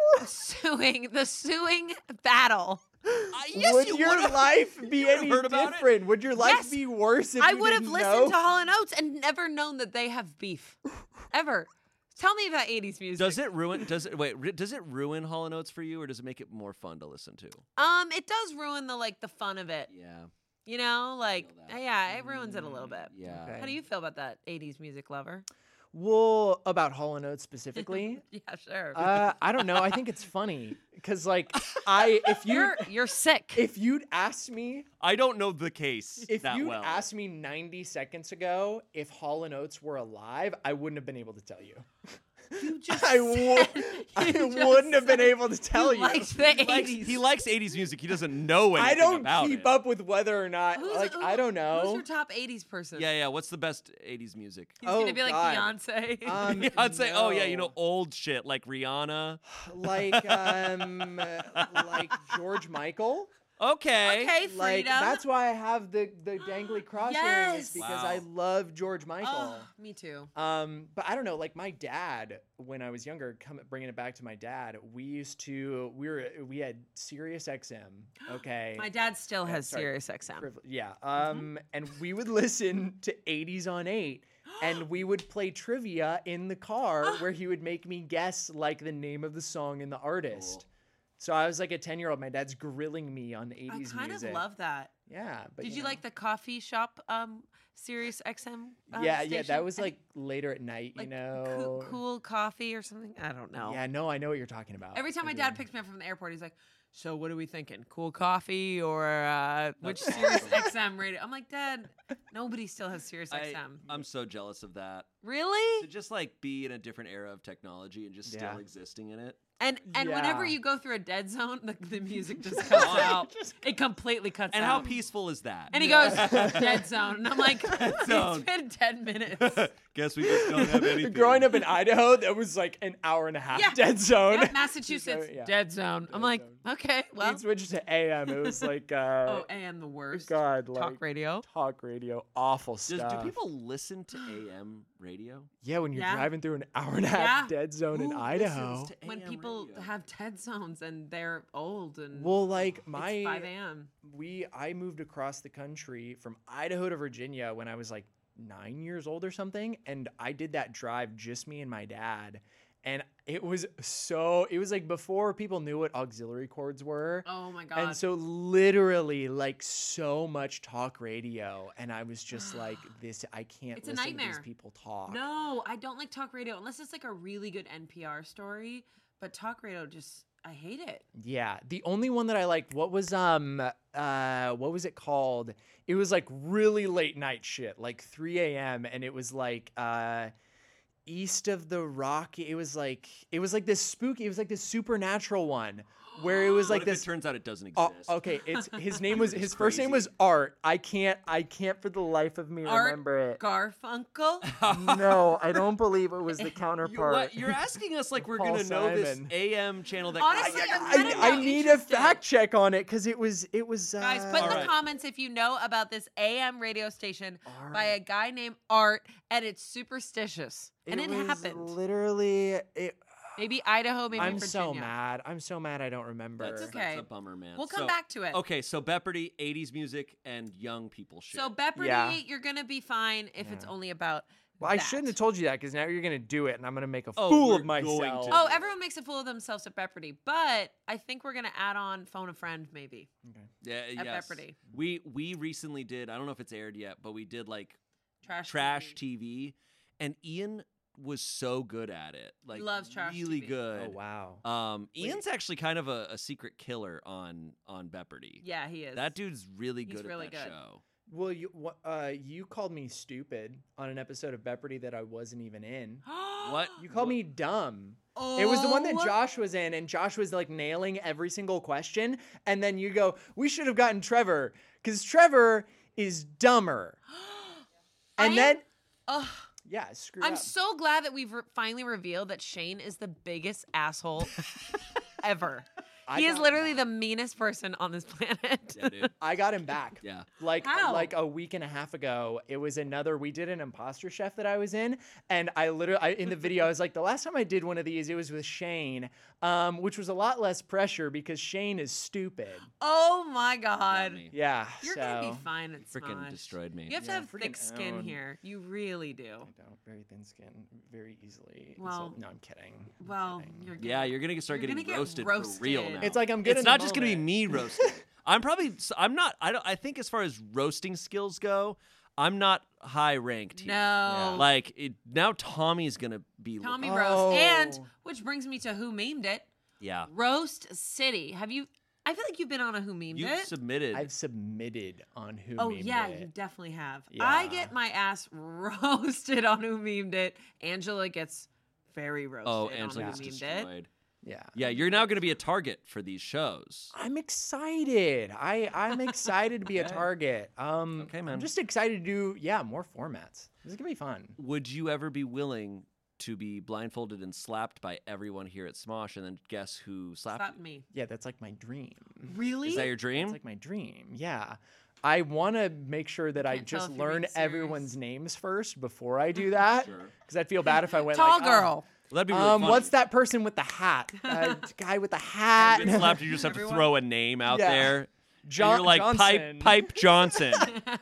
suing the suing battle. Uh, yes, Would you your would've- life be you would've any heard about it? different? Would your life Yes. be worse if I you would have didn't listened know? to Hall and Oates and never known that they have beef, ever. Tell me about eighties music. Does it ruin? Does it wait? ri- Does it ruin Hall and Oates for you, or does it make it more fun to listen to? Um, it does ruin the like the fun of it. Yeah, You know, like that. yeah, it ruins it a little bit. yeah. Okay. How do you feel about that eighties music lover? Well, about Hall and Oates specifically, Yeah, sure. uh, I don't know. I think it's funny because, like, I if you you're you're sick. if you'd asked me I don't know the case if that you'd well. asked me ninety seconds ago if Hall and Oates were alive, I wouldn't have been able to tell you. You just I would. I you just wouldn't have been said able to tell you. liked the he, likes, eighties. he likes eighties music. He doesn't know anything I don't about keep it. up with whether or not. Who's- like who- I don't Who's know. your top eighties person? Yeah, yeah. What's the best eighties music? He's Oh, gonna be like God. Beyonce. Um, I'd say, oh yeah, you know, no. old shit like Rihanna. like um, like George Michael. Okay. okay, Frida. Like that's why I have the the dangly crosshair. Yes. because Wow. I love George Michael. Oh, me too. Um, but I don't know. Like my dad, when I was younger, come bringing it back to my dad, we used to we were we had Sirius X M. Okay, My dad still Yeah, has sorry. Sirius X M. Privilege- yeah. Um, and we would listen to eighties on eight. And we would play trivia in the car where he would make me guess like the name of the song and the artist. Cool. So I was like a ten year old. My dad's grilling me on I eighties kind music. of love that. Yeah. But Did you, know. like the coffee shop um Sirius X M? Um, Yeah, yeah. That station? was like later at night, like you coo- know. cool coffee or something. I don't know. Yeah, no, I know what you're talking about. Every time I my do. dad picks me up from the airport, he's like, "So what are we thinking? Cool coffee or uh, which Sirius X M radio?" I'm like, "Dad, nobody still has Sirius I, X M. I'm so jealous of that. Really?" To just like be in a different era of technology and just still Yeah. existing in it. And and whenever Yeah. you go through a dead zone, the, the music just cuts Gone. out. It completely cuts And out. how peaceful is that? And he goes, "Dead zone," and I'm like, zone. "It's been ten minutes." Guess we just don't have anything. Growing up in Idaho, that was like an hour and a half Yeah. dead zone. Yep, Massachusetts, So, yeah. dead zone. I'm Dead like, zone. okay, well, we switched to A M. It was like, uh, oh, and the worst. God, like Talk radio. talk radio, awful Does, stuff. do people listen to A M radio? Yeah, when you're Yeah. driving through an hour and a half Yeah. dead zone in Who Idaho. listens to When A M people radio? have dead zones and they're old and Well, like it's my five a.m. we I moved across the country from Idaho to Virginia when I was like nine years old or something, and I did that drive just me and my dad, and it was so it was like before people knew what auxiliary cords were. Oh my god. And so literally like so much talk radio, and I was just like, this I can't It's a listen to these nightmare. people talk. no, I don't like talk radio unless it's like a really good N P R story. But talk radio just I hate it. Yeah, the only one that I liked, what was um uh what was it called? It was like really late night shit, like three a.m. and it was like uh East of the Rocky. It was like it was like this spooky, it was like this supernatural one where it was What like if this it turns out it doesn't Oh, exist? okay, it's his name was It's his first name crazy. was Art. I can't I can't for the life of me Art remember it. Garfunkel. No, I don't believe it was the You- counterpart. what, you're asking us like we're Paul gonna know this Simon. A M channel that Honestly, I, I'm kinda I, I now need a interested. fact check on it because it was it was uh, Guys, put in the Alright. comments if you know about this A M radio station by a Art. guy named Art, and it's superstitious, and it, was happened. Literally, it. Maybe Idaho, maybe I'm Virginia. so mad. I'm so mad. I don't remember. That's, okay. that's a bummer, man. We'll come So- back to it. Okay, so Beppardy, eighties music, and young people shit. So Beppardy, Yeah. you're gonna be fine if it's Yeah. only about. Well, I that. shouldn't have told you that because now you're gonna do it, and I'm gonna make a Oh, fool we're of myself. going to. Oh, everyone makes a fool of themselves at Beppardy, but I think we're gonna add on phone a friend maybe. yeah, at yes. Beppardy. We we recently did. I don't know if it's aired yet, but we did like Trash. trash T V. T V, and Ian was so good at it. Like loves trash really T V. good. Oh wow. Um, Wait. Ian's actually kind of a, a secret killer on on Beppardy. Yeah, he is. That dude's really He's good really at that good. show. Well, you wha- uh, you called me stupid on an episode of Beppardy that I wasn't even in. What? You called What? me dumb. Oh. It was the one that Josh was in, and Josh was like nailing every single question. And then you go, "We should have gotten Trevor because Trevor is dumber." I And am- then, Ugh. yeah, screw I'm up. so glad that we've re- finally revealed that Shane is the biggest asshole ever. I He is got literally him the back. meanest person on this planet. Yeah, dude. I got him back. Yeah. Like How? like a week and a half ago, it was another. We did an imposter chef that I was in, and I literally I, in the video I was like, the last time I did one of these, it was with Shane, um, which was a lot less pressure because Shane is stupid. Oh my Got God. me. Yeah, You're so gonna be fine at Freaking Smosh. destroyed me. You have to Yeah, have freaking thick skin own. here. You really do. I don't very thin skin, very easily. Well- so, no, I'm kidding. I'm Well, kidding. you're Yeah, you're gonna start You're getting gonna get roasted, for real roasted. now. It's like I'm good. It's in not the just gonna be moment. me roasting. I'm probably. I'm not. I don't. I think as far as roasting skills go, I'm not high ranked here. No. Like it, now, Tommy's gonna be. Tommy Oh. roast. And which brings me to who memed it. Yeah. Roast City. Have you I feel like you've been on a who memed You it. submitted. I've submitted on who. Oh Memed yeah, it. you definitely have. I Yeah. get my ass roasted on who memed it. Angela gets very roasted oh, on Angela who gets memed it. destroyed. Yeah. Yeah, you're now gonna be a target for these shows. I'm excited. I I'm excited to be a Okay. target. Um, Okay, man. I'm just excited to do yeah more formats. This is gonna be fun. Would you ever be willing to be blindfolded and slapped by everyone here at Smosh, and then guess who slapped Slap you? me. Yeah, that's like my dream. Really? Is that your dream? It's like my dream. Yeah. I want to make sure that I Can't tell just if you're learn being serious. everyone's names first before I do that. Sure. Because I'd feel bad if I went Tall like, girl. Well, that'd be really Oh, um, funny. what's that person with the hat? Uh, guy with the hat. You've been slapped, you just have Everyone? to throw a name out Yeah. there. John, and you're like Johnson. Pipe Pipe Johnson.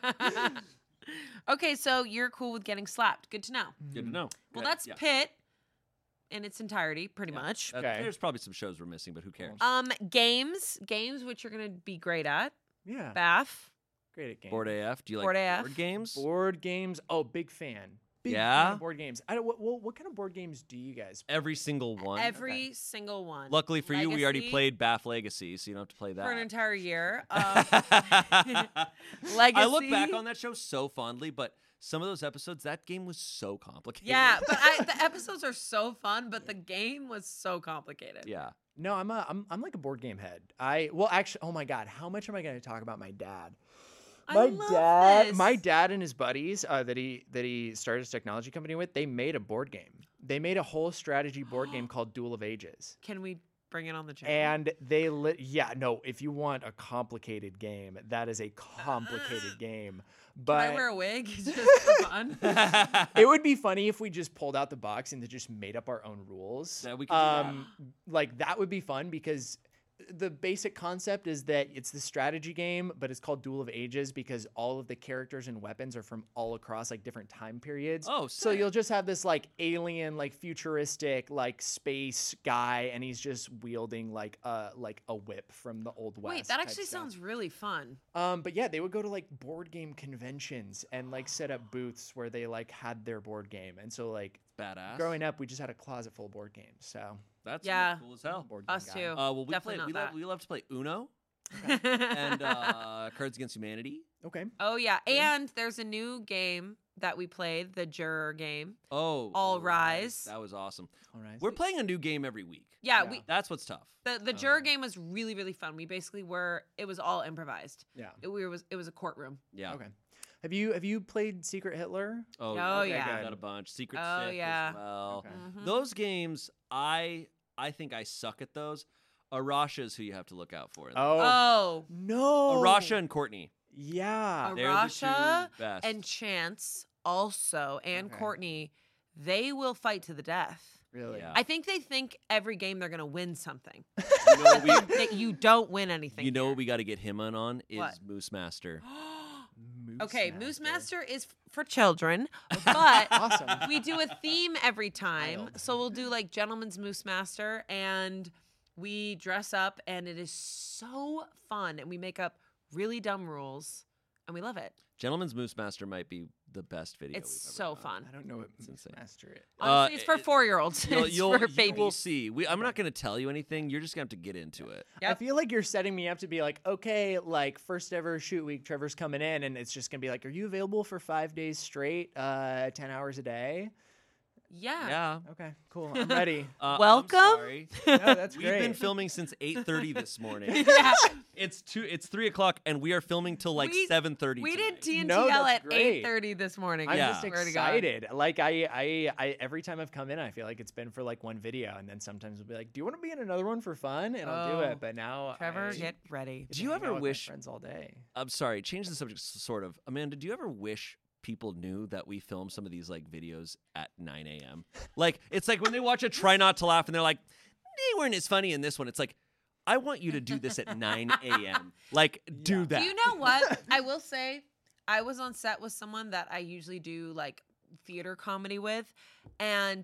Okay, so you're cool with getting slapped. Good to know. Good to know. Well, Good. that's Yeah. Pitt in its entirety, pretty Yeah. much. Uh, Okay. There's probably some shows we're missing, but who cares? Um, games, games which you're gonna be great at. Yeah. Bath. Great at games. Board A F. Do you like Board A F. board games? Board games. Oh, big fan. Big fan Yeah? of board games. I don't. What, what, what kind of board games do you guys? Every single one. Every Okay. single one. Luckily for you, we already Legacy played Bath Legacy, so you don't have to play that. for an entire year. Um, Legacy. I look back on that show so fondly, but some of those episodes, that game was so complicated. Yeah, but I, the episodes are so fun, but the game was so complicated. yeah. No, I'm a. I'm. I'm like a board game head. I. Well, actually. Oh my God. How much am I going to talk about my dad? I My love dad, this. my dad and his buddies uh, that he that he started his technology company with, they made a board game. They made a whole strategy board game called Duel of Ages. Can we bring it on the channel? And they lit. Yeah, no. If you want a complicated game, that is a complicated game. Can But I wear a wig just for fun? it would be funny if we just pulled out the box and just made up our own rules. Yeah, we could do that. um, like that would be fun because the basic concept is that it's the strategy game, but it's called Duel of Ages because all of the characters and weapons are from all across like different time periods. Oh, so sick. you'll just have this like alien, like futuristic, like space guy, and he's just wielding like a like a whip from the old west. Wait, that type actually stuff. sounds really fun. Um, but yeah, they would go to like board game conventions and like set up booths where they like had their board game. And so like Badass. growing up, we just had a closet full of board games. So That's Yeah. cool as hell. board game Us guy. too. Uh, well, we Definitely play, not we, that. love, we love to play Uno and uh, Cards Against Humanity. Okay. Oh yeah, and there's a new game that we played, the Juror game. Oh, All Rise. That was awesome. All right. We're playing a new game every week. Yeah, Yeah. we That's what's tough. the the Juror game was really really fun. We basically were it was all improvised. Yeah. It, we was it was a courtroom. Yeah. Okay. Have you have you played Secret Hitler? Oh, Oh, okay, yeah. we got a bunch. Secret Oh, Sith yeah. as well. Okay. Mhm. Those games, I I think I suck at those. Arasha is who you have to look out for. in Oh, Oh, no. Arasha and Courtney. Yeah. They're the Arasha two best. and Chance also and Okay. Courtney, they will fight to the death. Really? Yeah. I think they think every game they're gonna win something. you know what we, That you don't win anything. you know here. what we got to get him on on is What? Moose Master. Moose Okay, Moose Master. Master is f- for children, but Awesome. we do a theme every time. Wild. So we'll do like Gentleman's Moose Master, and we dress up, and it is so fun. And we make up really dumb rules, and we love it. Gentleman's Moose Master might be the best video. It's we've so ever done. fun. I don't know what It's insane. master it. Honestly, Uh, it's for it- four-year-olds. You'll, it's you'll, for you babies. will see. We, I'm not going to tell you anything. You're just going to have to get into it. I Yep. feel like you're setting me up to be like, okay, like first ever shoot week, Trevor's coming in, and it's just gonna be like, are you available for five days straight, uh, ten hours a day? Yeah. Yeah. Okay, cool. I'm ready. Uh, I'm Welcome. sorry. No, that's We've great. been filming since eight thirty this morning. Yeah. It's two. It's three o'clock, and we are filming till like We- seven thirty. We did T N T No, L that's at great. eight thirty this morning. I'm Yeah. just Swear to God. excited. Like I, I, I, every time I've come in, I feel like it's been for like one video, and then sometimes we'll be like, "Do you want to be in another one for fun?" And I'll do Oh. it. But now, Trevor, I get ready. get Do you to hang ever out with my wish- friends all day? I'm sorry. Change the subject, s- sort of. Amanda, do you ever wish people knew that we film some of these like videos at nine a.m.? Like it's like when they watch a Try Not to Laugh, and they're like, "They weren't as funny in this one." It's like, I want you to do this at nine a.m. Like, do Yeah. that. Do you know what? I will say, I was on set with someone that I usually do like theater comedy with, and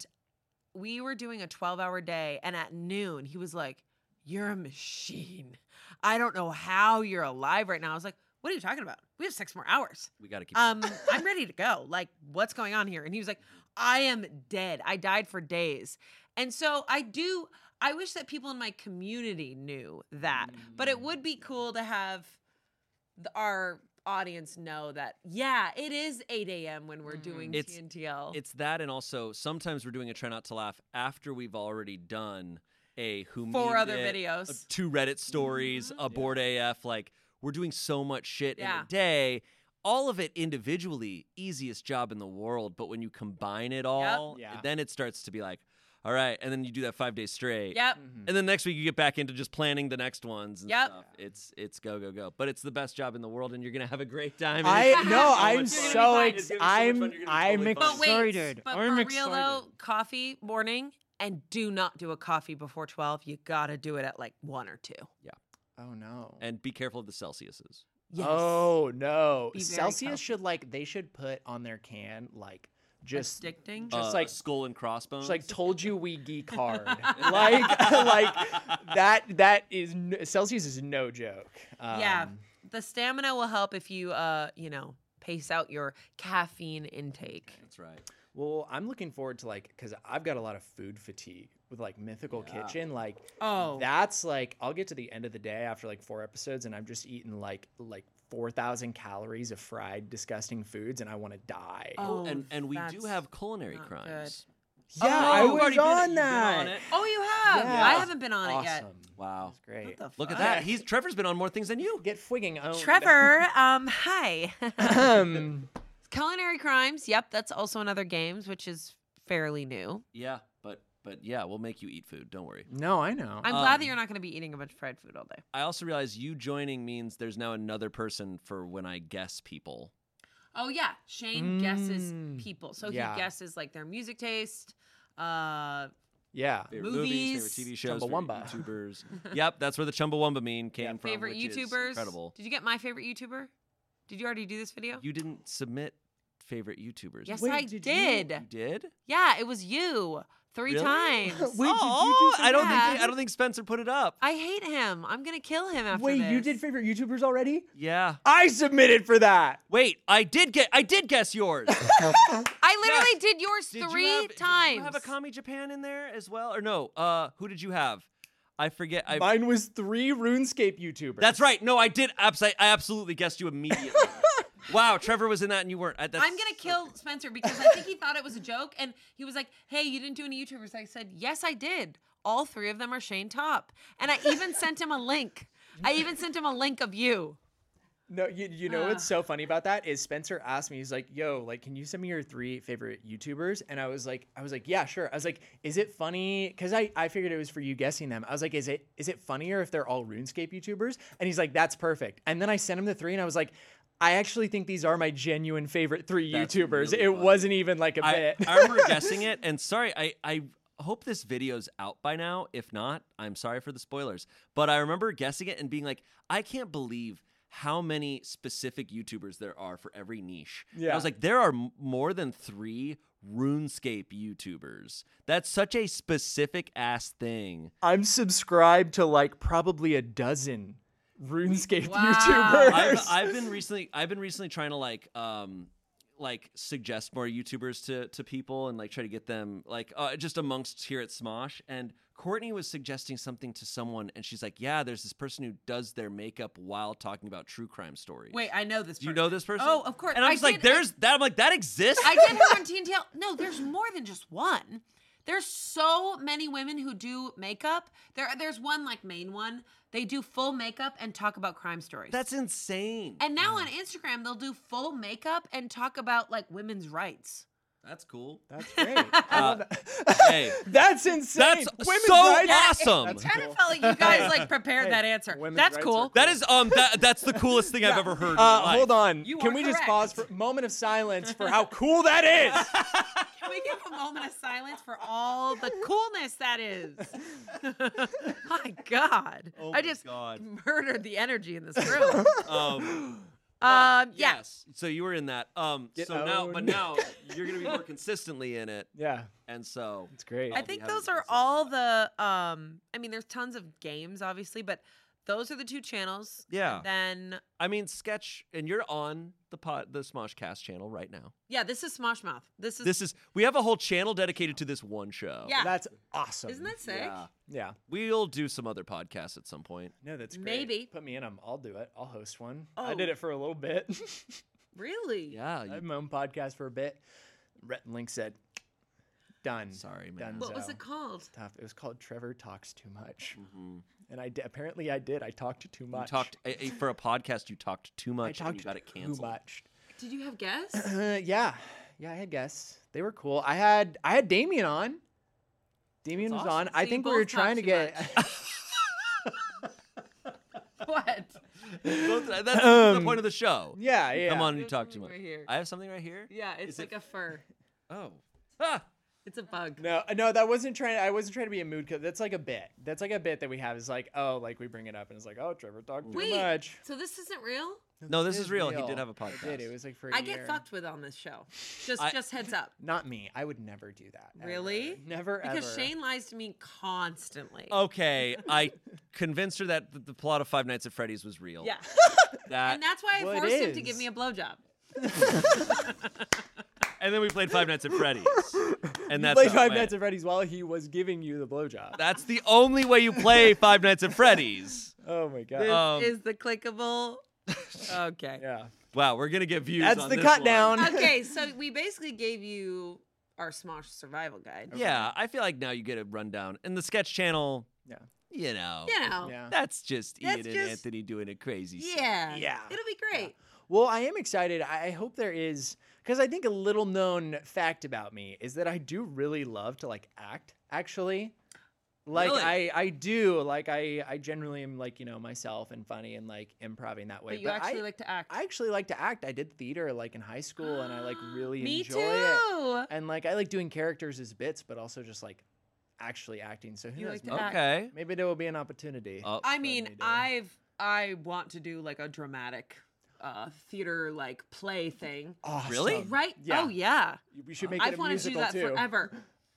we were doing a twelve hour day. And at noon, he was like, "You're a machine. I don't know how you're alive right now." I was like, "What are you talking about? We have six more hours. We got to keep. Um, I'm ready to go. Like, what's going on here?" And he was like, "I am dead. I died for days." And so I do. I wish that people in my community knew that, but it would be cool to have the, our audience know that, yeah, it is eight a.m. when we're doing It's- T N T L. It's that, and also sometimes we're doing a Try Not to Laugh after we've already done a who Four memed other it, videos. uh, two Reddit stories, a board A F. Like we're doing so much shit in Yeah. a day. All of it individually, easiest job in the world. But when you combine it all, Yeah. then it starts to be like, all right. And then you do that five days straight. Yep. And then next week you get back into just planning the next ones and Yep. stuff. It's it's go go go. But it's the best job in the world, and you're gonna have a great time. and I it's no, so I'm much fun. so It's ex- gonna be so much I'm fun. You're gonna be I'm totally fine. But wait, excited. but I'm for excited. real though, coffee morning, and do not do a coffee before twelve. You gotta do it at like one or two. Oh no. And be careful of the Celsiuses. Yes. Oh no. Be very Celsius careful. should like they should put on their can like just Addicting. just Uh, like skull and crossbones. just like told you we geek hard. like like that that is n- Celsius is no joke. Um, Yeah. The stamina will help if you, uh, you know, pace out your caffeine intake. That's right. Well, I'm looking forward to like cuz I've got a lot of food fatigue with like Mythical Kitchen like Oh. that's like I'll get to the end of the day after like four episodes and I'm just eating like like four thousand calories of fried disgusting foods and I want to die. Oh, and and we do that's have culinary not crimes. Yeah, Oh, I you've was already been- on you've been that. on it. Oh, you have? Yeah. I haven't been on awesome. it yet. Wow. That's great. What the Look at fuck? that. He's Trevor's been on more things than you. Get fwigging owned. Trevor, um, hi. um, Culinary Crimes. Yep, that's also another games, which is fairly new. Yeah, but but yeah, we'll make you eat food. Don't worry. no, I know. I'm Um, glad that you're not going to be eating a bunch of fried food all day. I also realize you joining means there's now another person for when I guess people. Oh yeah, Shane guesses Mm, people, so yeah. he guesses like their music taste. Uh, yeah. Favorite movies, Movies. favorite T V shows, favorite Chumbawamba. YouTubers. Yep, that's where the Chumbawamba meme came from. favorite which is YouTubers. incredible. Did you get my favorite YouTuber? Did you already do this video? You didn't submit favorite YouTubers. Yes, Wait, I did you? did. You did? Yeah, it was you three Really? times. Wait, did you do oh, I don't Yeah. think I don't think Spencer put it up. I hate him. I'm gonna kill him after Wait, this. you did favorite YouTubers already? Yeah. I submitted for that. Wait, I did get I did guess yours. I literally Yes. did yours Did three you have, times. Did you have a Kami Japan in there as well, or no? Uh, who did you have? I forget. I, Mine was three RuneScape YouTubers. that's right. No, I did. Abs- I absolutely guessed you immediately. Wow, Trevor was in that and you weren't. I, that's I'm gonna so- kill Spencer because I think he thought it was a joke, and he was like, "Hey, you didn't do any YouTubers." I said, "Yes, I did. All three of them are Shane Top," and I even sent him a link. I even sent him a link of you. No, you, you know what's so funny about that is Spencer asked me, he's like, yo, like, can you send me your three favorite YouTubers? And I was like, I was like, yeah, sure. I was like, is it funny? Cause I, I figured it was for you guessing them. I was like, is it, is it funnier if they're all RuneScape YouTubers? And he's like, that's perfect. And then I sent him the three and I was like, I actually think these are my genuine favorite three That's YouTubers. really it funny. wasn't even like a I, bit. I remember guessing it, and sorry, I, I hope this video's out by now. If not, I'm sorry for the spoilers. But I remember guessing it and being like, I can't believe how many specific YouTubers there are for every niche. And I Yeah. was like, there are m- more than three RuneScape YouTubers. That's such a specific ass thing. I'm subscribed to like probably a dozen RuneScape Wow. YouTubers. I've, I've been recently I've been recently trying to like um like suggest more YouTubers to to people and like try to get them like uh, just amongst here at Smosh. And Courtney was suggesting something to someone, and she's like, "Yeah, there's this person who does their makeup while talking about true crime stories." Wait, I know this. Do you person. know this person? Oh, of course. And I'm I just like, did- "There's that." I'm like, "That exists." I did her on T N T L. No, there's more than just one. There's so many women who do makeup. There, there's one like main one. They do full makeup and talk about crime stories. That's insane. and now on Instagram, they'll do full makeup and talk about like women's rights. That's cool. That's great. I Uh, love that. hey, That's insane. That's Women's so rights? awesome. It kind of felt like you guys like prepared Hey, that answer. women's That's rights cool. are That is um that that's the coolest thing I've ever heard. in my Uh, life. hold on. You Can are we just correct. pause for a moment of silence for how cool that is? Can we give a moment of silence for all the coolness that is? My God. Oh I my just God. murdered the energy in this room. Um. um, yeah. Yes. So you were in that. Um. Get so now, but owned. now you're gonna be more consistently in it, Yeah, and so it's great. I I'll be think having those to are consider all the um I mean there's tons of games obviously, but those are the two channels. Yeah. Then I mean, sketch, and you're on the pod, the Smoshcast channel right now. yeah, this is Smosh Mouth. This is This is we have a whole channel dedicated to this one show. Yeah. That's awesome. Isn't that sick? Yeah. Yeah. We'll do some other podcasts at some point. No, that's great. Maybe. Put me in them. I'll do it. I'll host one. Oh. I did it for a little bit. Really? Yeah. I You, had my own podcast for a bit. Rhett and Link said, "Done." sorry, man. Done. What was So, it called? tough. It was called Trevor Talks Too Much, Mhm. and I di- apparently I did. I talked too You much. talked a, a- for a podcast. You talked too I much, and talked you got it too canceled. much. Did you have guests? Uh, yeah, yeah. I had guests. They were cool. I had I had Damien on. Damien That's was on. awesome. I So think you we were both trying to talked too get. What? Both- That's the Um, point of the show. yeah, yeah. Come on, and You you have talk too something much. right here. I have something right here. Yeah, it's Is it- like a fur. Oh. Ah! It's a bug. No, no, that wasn't trying. I wasn't trying to be a mood. Co- that's like a bit. That's like a bit that we have. Is like, oh, like we bring it up, and it's like, oh, Trevor talked too Wait, much. so this isn't real? No, this is real. He did have a I did. podcast. It was like for a I year. get fucked with on this show. Just I- just heads up. Not me. I would never do that. ever. Really? Never Because ever. Shane lies to me constantly. Okay, I convinced her that the, the plot of Five Nights at Freddy's was real. Yeah. That, And that's why I Well, it forced him to give is. me a blowjob. and then we played Five Nights at Freddy's, and that's played how it Five went. Nights at Freddy's while he was giving you the blowjob. That's the only way you play Five Nights at Freddy's. Oh my god. This Um, is the clickable. Okay. yeah. Wow, we're gonna get views. That's on the this cut one. down. Okay, so we basically gave you our Smosh survival guide. Yeah, I feel like now you get a rundown. And the sketch channel, Yeah. you know, You know. Yeah. that's just That's Ian and just- Anthony doing a crazy stuff. Yeah. Yeah. It'll be great. Well, I am excited. I I hope there is, because I think a little known fact about me is that I do really love to like act. Actually, like Really? I I do like I I generally am like you know myself and funny and like improving that way. But you actually I, like to act. I actually like to act. I did theater like in high school, and I like really Me enjoy too. it. And like I like doing characters as bits, but also just like actually acting. So who You knows? like to maybe, act. Okay. maybe there will be an opportunity. Oh, I for mean, me to- I've I want to do like a dramatic uh theater like play thing. Awesome. Really? Right? Yeah. Oh yeah. We should make it I've a wanted to do musical that too. forever.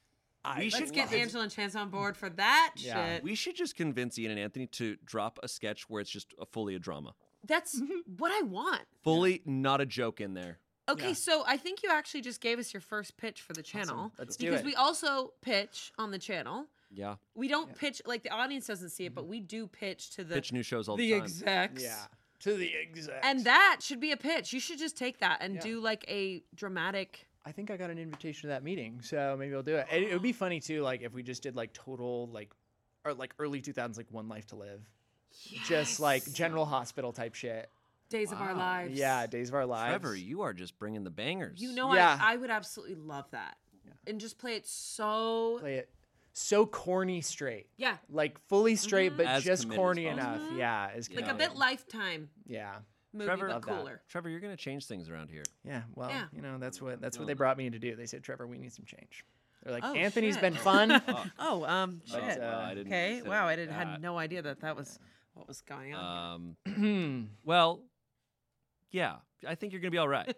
I We Let's should get love it. Angela and Chance on board for that Yeah. shit. we should just convince Ian and Anthony to drop a sketch where it's just a fully a drama, That's what I want. fully not a joke in there. Okay, Yeah. so I think you actually just gave us your first pitch for the channel. Let's do because it. we also pitch on the channel. Yeah, We don't Yeah. pitch like the audience doesn't see it, but we do pitch to the pitch new shows all the, the time. execs. Yeah. To the exact. And that should be a pitch. You should just take that and Yeah. do like a dramatic. I think I got an invitation to that meeting, so maybe I'll do it. It, it would be funny too, like if we just did like total like, or like early two thousands, like One Life to Live, just like Yes. General Hospital type shit. Days of Our Wow. Lives. Yeah, Days of Our Lives. Trevor, you are just bringing the bangers. You know, Yeah. I, I would absolutely love that. And just play it so. play it so corny straight, Yeah. like fully straight, Mhm. but As just committed as corny possible. enough. Mhm. Yeah, as Like a committed. bit Lifetime Yeah, movie, Trevor- but Love that. cooler. Trevor, you're gonna change things around here. yeah. Well, Yeah. you know that's what that's what No. they brought me in to do. They said, Trevor, we need some change. They're like, Oh, Anthony's shit. been fun. Oh, um, But, shit. uh, I didn't Okay. consider Wow, I didn't that. had no idea that that was what was going on. Um, well, yeah, I think you're gonna be all right.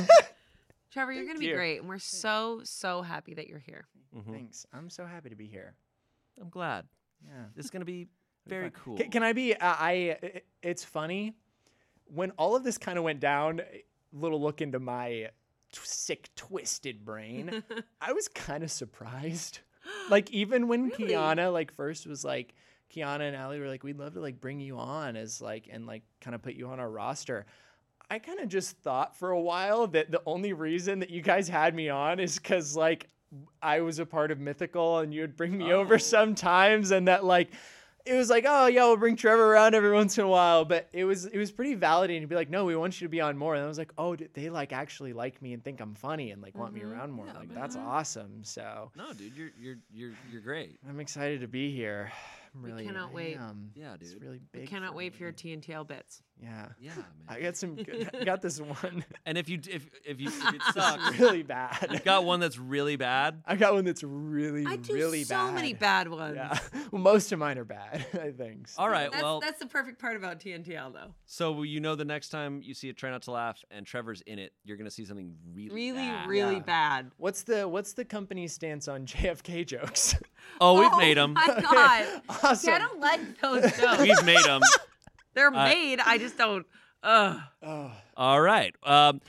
Trevor, you're thank gonna be you. great, and we're so so happy that you're here. Mhm. Thanks. I'm so happy to be here. I'm glad. Yeah. This is gonna be It'll be very fun. cool. Can, can I be? Uh, I. It, it's funny when all of this kind of went down. A little look into my t- sick, twisted brain, I was kind of surprised. Like even when Really? Kiana like first was like, Kiana and Allie were like, we'd love to like bring you on as like and like kind of put you on our roster. I kind of just thought for a while that the only reason that you guys had me on is because like I was a part of Mythical and you would bring me Oh. over sometimes, and that like it was like, oh yeah, we'll bring Trevor around every once in a while. But it was it was pretty validating to be like, no, we want you to be on more. And I was like, oh, did they like actually like me and think I'm funny and like want me Mhm. around more? Yeah, like man. that's awesome. So No, dude, you're you're you're you're great. I'm excited to be here. I'm We really cannot wait. am. Yeah, It's dude. really big. I cannot for wait for your me. T N T L bits. Yeah. Yeah, man. I got some good, I got this one And if you if if you if it that's sucks, really bad. you got one that's really bad. I got one that's really, I do really so bad. many bad ones. Yeah. Well, most of mine are bad, I think. so. All right, That's, well, that's the perfect part about T N T L, though. so you know the next time you see it, Try Not to Laugh, and Trevor's in it, you're gonna see something really, Really, bad. really Yeah. bad. What's the what's the company's stance on J F K jokes? Oh, we've made them. my God. See, Awesome. I don't like those jokes. We've made them. They're Uh, made. I just don't. Ugh. Oh, All right. Um,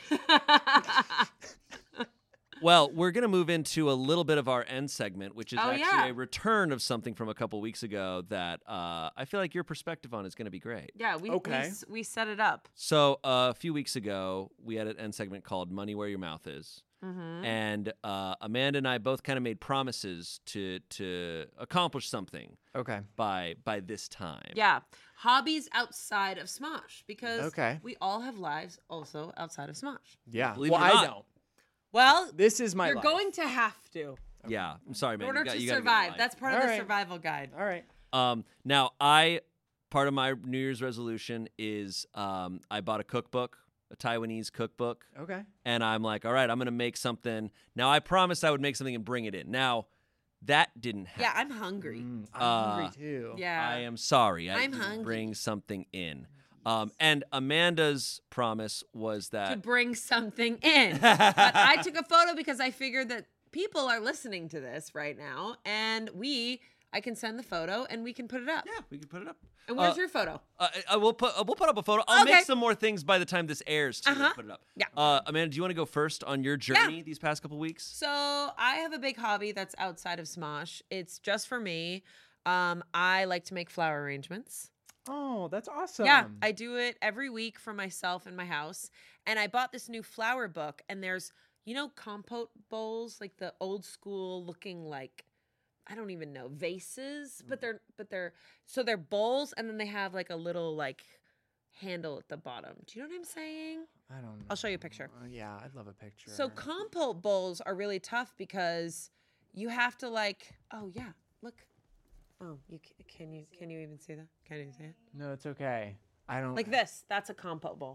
well, we're going to move into a little bit of our end segment, which is Oh, actually yeah. a return of something from a couple weeks ago that uh, I feel like your perspective on is going to be great. yeah, we, Okay. we s- we set it up. So uh, a few weeks ago, we had an end segment called Money Where Your Mouth Is. Mm-hmm. And uh, Amanda and I both kind of made promises to to accomplish something okay. by by this time. Yeah, hobbies outside of Smosh, because Okay. we all have lives also outside of Smosh. Yeah. Believe it well, or I not. don't. Well, This is my you're life. going to have to Yeah. I'm sorry, man. in order You got- to you gotta get survive. life. That's part All of the right. survival guide. All right. Um, now, I part of my New Year's resolution is um, I bought a cookbook, a Taiwanese cookbook, Okay. and I'm like, all right, I'm gonna make something. Now, I promised I would make something and bring it in. Now, that didn't happen. Yeah, I'm hungry. Mm, I'm Uh, hungry too. Yeah. I am sorry. I I'm didn't hungry. bring something in. Um, and Amanda's promise was to that. bring something in. But I took a photo because I figured that people are listening to this right now, and we, I can send the photo and we can put it up. Yeah, we can put it up. And where's Uh, your photo? Uh, I will put. Uh, we'll put up a photo. I'll Okay. make some more things by the time this airs too. and Uh-huh. Put it up. Yeah. Uh, Amanda, do you want to go first on your journey these past couple weeks? So I have a big hobby that's outside of Smosh. It's just for me. Um, I like to make flower arrangements. Oh, that's awesome. Yeah, I do it every week for myself in my house. And I bought this new flower book, and there's, you know, compote bowls, like the old school looking like, I don't even know, vases, but they're but they're so they're bowls, and then they have like a little like handle at the bottom. Do you know what I'm saying? I don't know. I'll show you a picture. Uh, yeah, I'd love a picture. So compote bowls are really tough because you have to like, oh yeah, look. Oh, you ca- can you can you even see that? Can you see it? No, it's okay. I don't Like this. That's a compote bowl.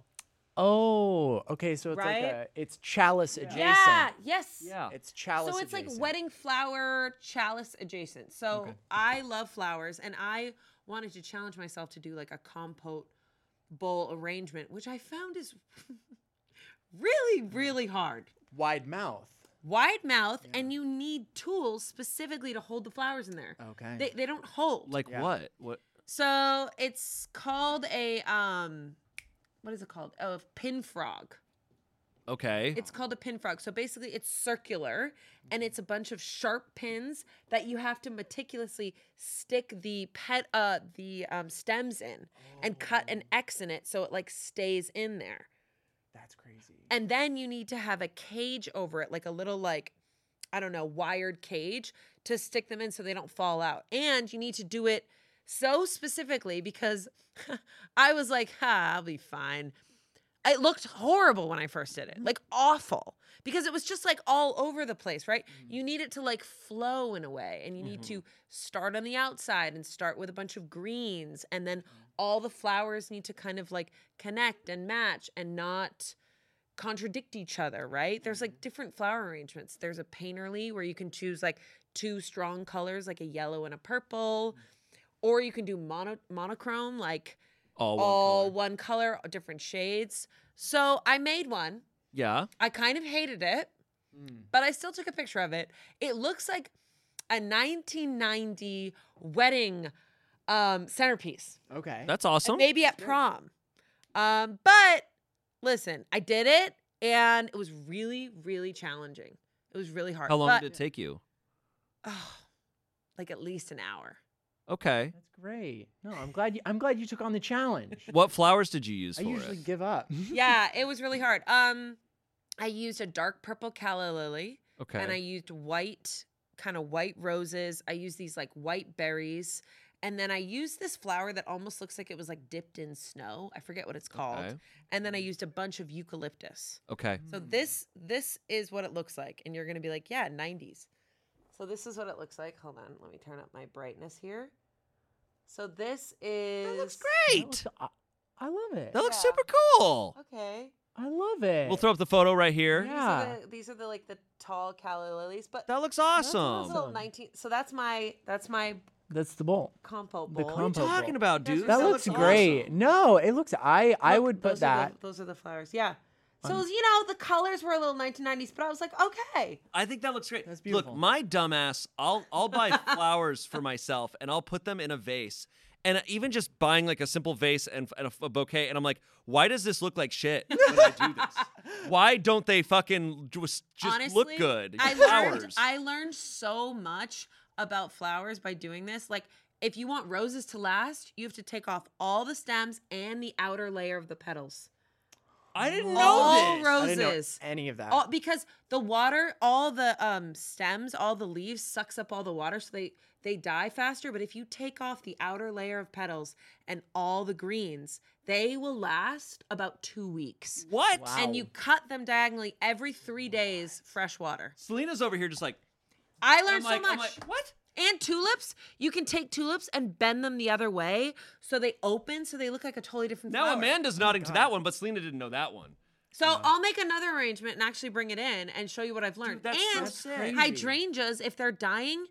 Oh, okay. So it's like Right? a it's chalice adjacent. Yeah. Yes. Yeah. It's chalice. So it's like adjacent. wedding flower chalice adjacent. So Okay. I love flowers, and I wanted to challenge myself to do like a compote bowl arrangement, which I found is really, really hard. wide mouth. Wide mouth, and you need tools specifically to hold the flowers in there. Okay. They, they don't hold. Like Yeah. what? What? So it's called a um, what is it called? Oh, a pin frog. Okay. It's called a pin frog. So basically, it's circular, and it's a bunch of sharp pins that you have to meticulously stick the pet uh the um, stems in and cut an X in it so it like stays in there. That's crazy. And then you need to have a cage over it, like a little like I don't know, wired cage to stick them in so they don't fall out. And you need to do it so specifically because I was like, ha, I'll be fine. It looked horrible when I first did it, like awful, because it was just like all over the place, right? You need it to like flow in a way, and you need to start on the outside and start with a bunch of greens, and then all the flowers need to kind of like connect and match and not contradict each other, right? There's like different flower arrangements. There's a painterly where you can choose like two strong colors, like a yellow and a purple, or you can do mono- monochrome, like All one all color. one color, different shades. So I made one. Yeah. I kind of hated it, Mm. but I still took a picture of it. It looks like a nineteen ninety wedding um, centerpiece, Okay. That's awesome. maybe at prom. Um, but listen, I did it. And it was really, really challenging. It was really hard. How long but, did it take you? Oh, like at least an hour. Okay. That's great. No, I'm glad you. I'm glad you took on the challenge. What flowers did you use I for usually it? give up. Yeah, it was really hard. Um, I used a dark purple calla lily, Okay. and I used white, kind of white roses. I used these like white berries, and then I used this flower that almost looks like it was like dipped in snow. I forget what it's called. Okay. And then I used a bunch of eucalyptus. Okay. So this this is what it looks like, and you're gonna be like, yeah, nineties. So this is what it looks like. Hold on, let me turn up my brightness here. So this is. That looks That great. looks- I, I love it. That looks Yeah. super cool. Okay. I love it. We'll throw up the photo right here. Yeah. These are the, these are the like the tall calla lilies, but That looks That's awesome. awesome. little nineteen. So that's my that's my That's the bowl. compo The bowl. What are you compo talking bowl. about, That's dude? That That looks looks great. awesome. No, it looks. I I Look, would put those are that. the, those are the flowers. Yeah. So On- you know the colors were a little nineteen nineties, but I was like, okay. I think that looks great. That's beautiful. Look, my dumbass, I'll I'll buy flowers for myself and I'll put them in a vase. And even just buying like a simple vase and, and a, a bouquet, and I'm like, why does this look like shit when I do this? Why don't they fucking just, just Honestly, look good? I flowers. learned I learned so much about flowers by doing this. Like, if you want roses to last, you have to take off all the stems and the outer layer of the petals. I didn't know All this. roses. I didn't know any of that. All, because the water, all the um, stems, all the leaves sucks up all the water, so they they die faster. But if you take off the outer layer of petals and all the greens, they will last about two weeks. What? Wow. And you cut them diagonally every three days, fresh water. Selena's over here just like, I I'm learned like, so much. I'm like, what? And tulips, you can take tulips and bend them the other way so they open, so they look like a totally different Now flower. Amanda's nodding to that one, but Selena didn't know that one. So I'll make another arrangement and actually bring it in and show you what I've learned. that's so and sick. crazy. hydrangeas, if they're dying,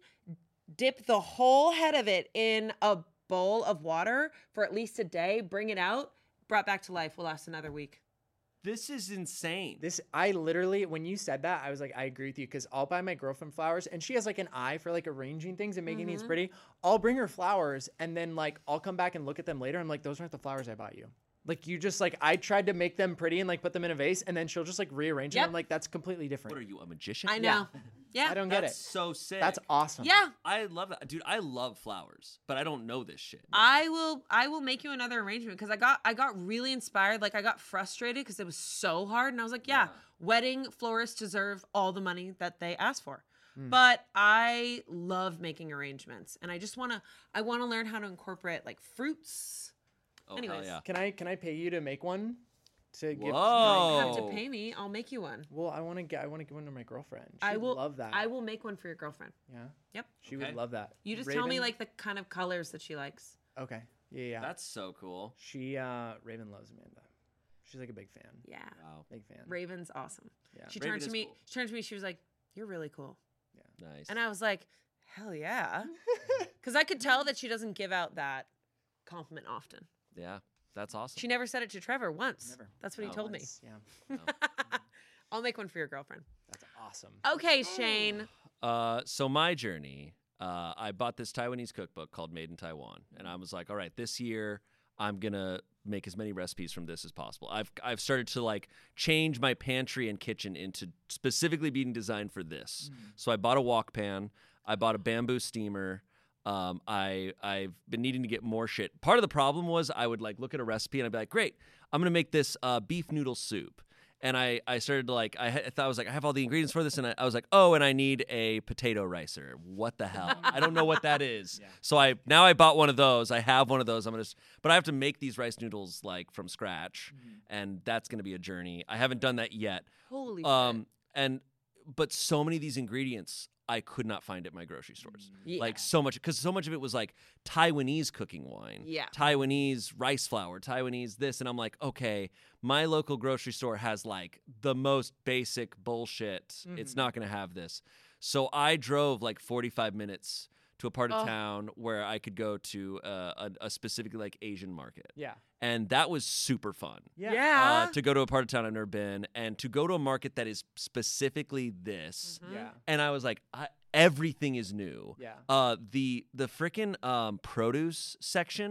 dip the whole head of it in a bowl of water for at least a day, bring it out, brought back to life, will last another week. This is insane. This I literally when you said that I was like I agree with you because I'll buy my girlfriend flowers and she has like an eye for like arranging things and making things Mhm. pretty. I'll bring her flowers and then like I'll come back and look at them later. I'm like those aren't the flowers I bought you. Like you just like I tried to make them pretty and like put them in a vase and then she'll just like rearrange Yep. them. I'm like that's completely different. What are you, a magician? I know. Yeah. I don't get That's it. so sick. That's awesome. Yeah. I love that, dude. I love flowers, but I don't know this shit. I will I will make you another arrangement because I got I got really inspired. Like I got frustrated because it was so hard. And I was like, yeah, wedding florists deserve all the money that they ask for. Mm. But I love making arrangements. And I just wanna I wanna learn how to incorporate like fruits. Oh, anyways. hell yeah. Can I can I pay you to make one? To give You Whoa. don't have to Oh. pay me. I'll make you one. Well, I want to get I want to give one to my girlfriend. She I will love that. I will make one for your girlfriend. Yeah. Yep. She Okay. would love that. You just tell me Raven? like the kind of colors that she likes. Okay. Yeah, yeah. That's so cool. She uh Raven loves Amanda. She's like a big fan. Yeah. Wow. Big fan. Raven's awesome. Yeah. She Raven turned to is me cool. she turned to me, she was like, you're really cool. Nice. And I was like, hell yeah. Because I could tell that she doesn't give out that compliment often. yeah, that's awesome. She never said it to Trevor once. Never. That's what he Oh, told Once, Yeah. No. me. I'll make one for your girlfriend. That's awesome. Okay, Shane. Uh, so my journey, uh, I bought this Taiwanese cookbook called Made in Taiwan, and I was like, all right, this year I'm gonna make as many recipes from this as possible. I've I've started to like change my pantry and kitchen into specifically being designed for this. So I bought a wok pan, I bought a bamboo steamer. Um, I I've been needing to get more shit. Part of the problem was I would like look at a recipe and I'd be like, great, I'm gonna make this uh, beef noodle soup. And I, I started to like, I, ha- I thought I was like, I have all the ingredients for this. And I, I was like, oh, and I need a potato ricer. What the hell? I don't know what that is. Yeah. So I, now I bought one of those. I have one of those. I'm going to, but I have to make these rice noodles like from scratch. And that's going to be a journey. I haven't done that yet. Holy Um, and, but so many of these ingredients I could not find at my grocery stores. Yeah. Like so much, because so much of it was like Taiwanese cooking wine, Yeah. Taiwanese rice flour, Taiwanese this, and I'm like, okay, my local grocery store has like the most basic bullshit. It's Mhm. not going to have this. So I drove like forty-five minutes to a part of Oh. town where I could go to uh, a, a specifically like Asian market, Yeah. and that was super fun. Yeah. Yeah. Uh, to go to a part of town I've never been, and to go to a market that is specifically this. Mhm. Yeah. And I was like, I, everything is new. Yeah. Uh, the the frickin' um, produce section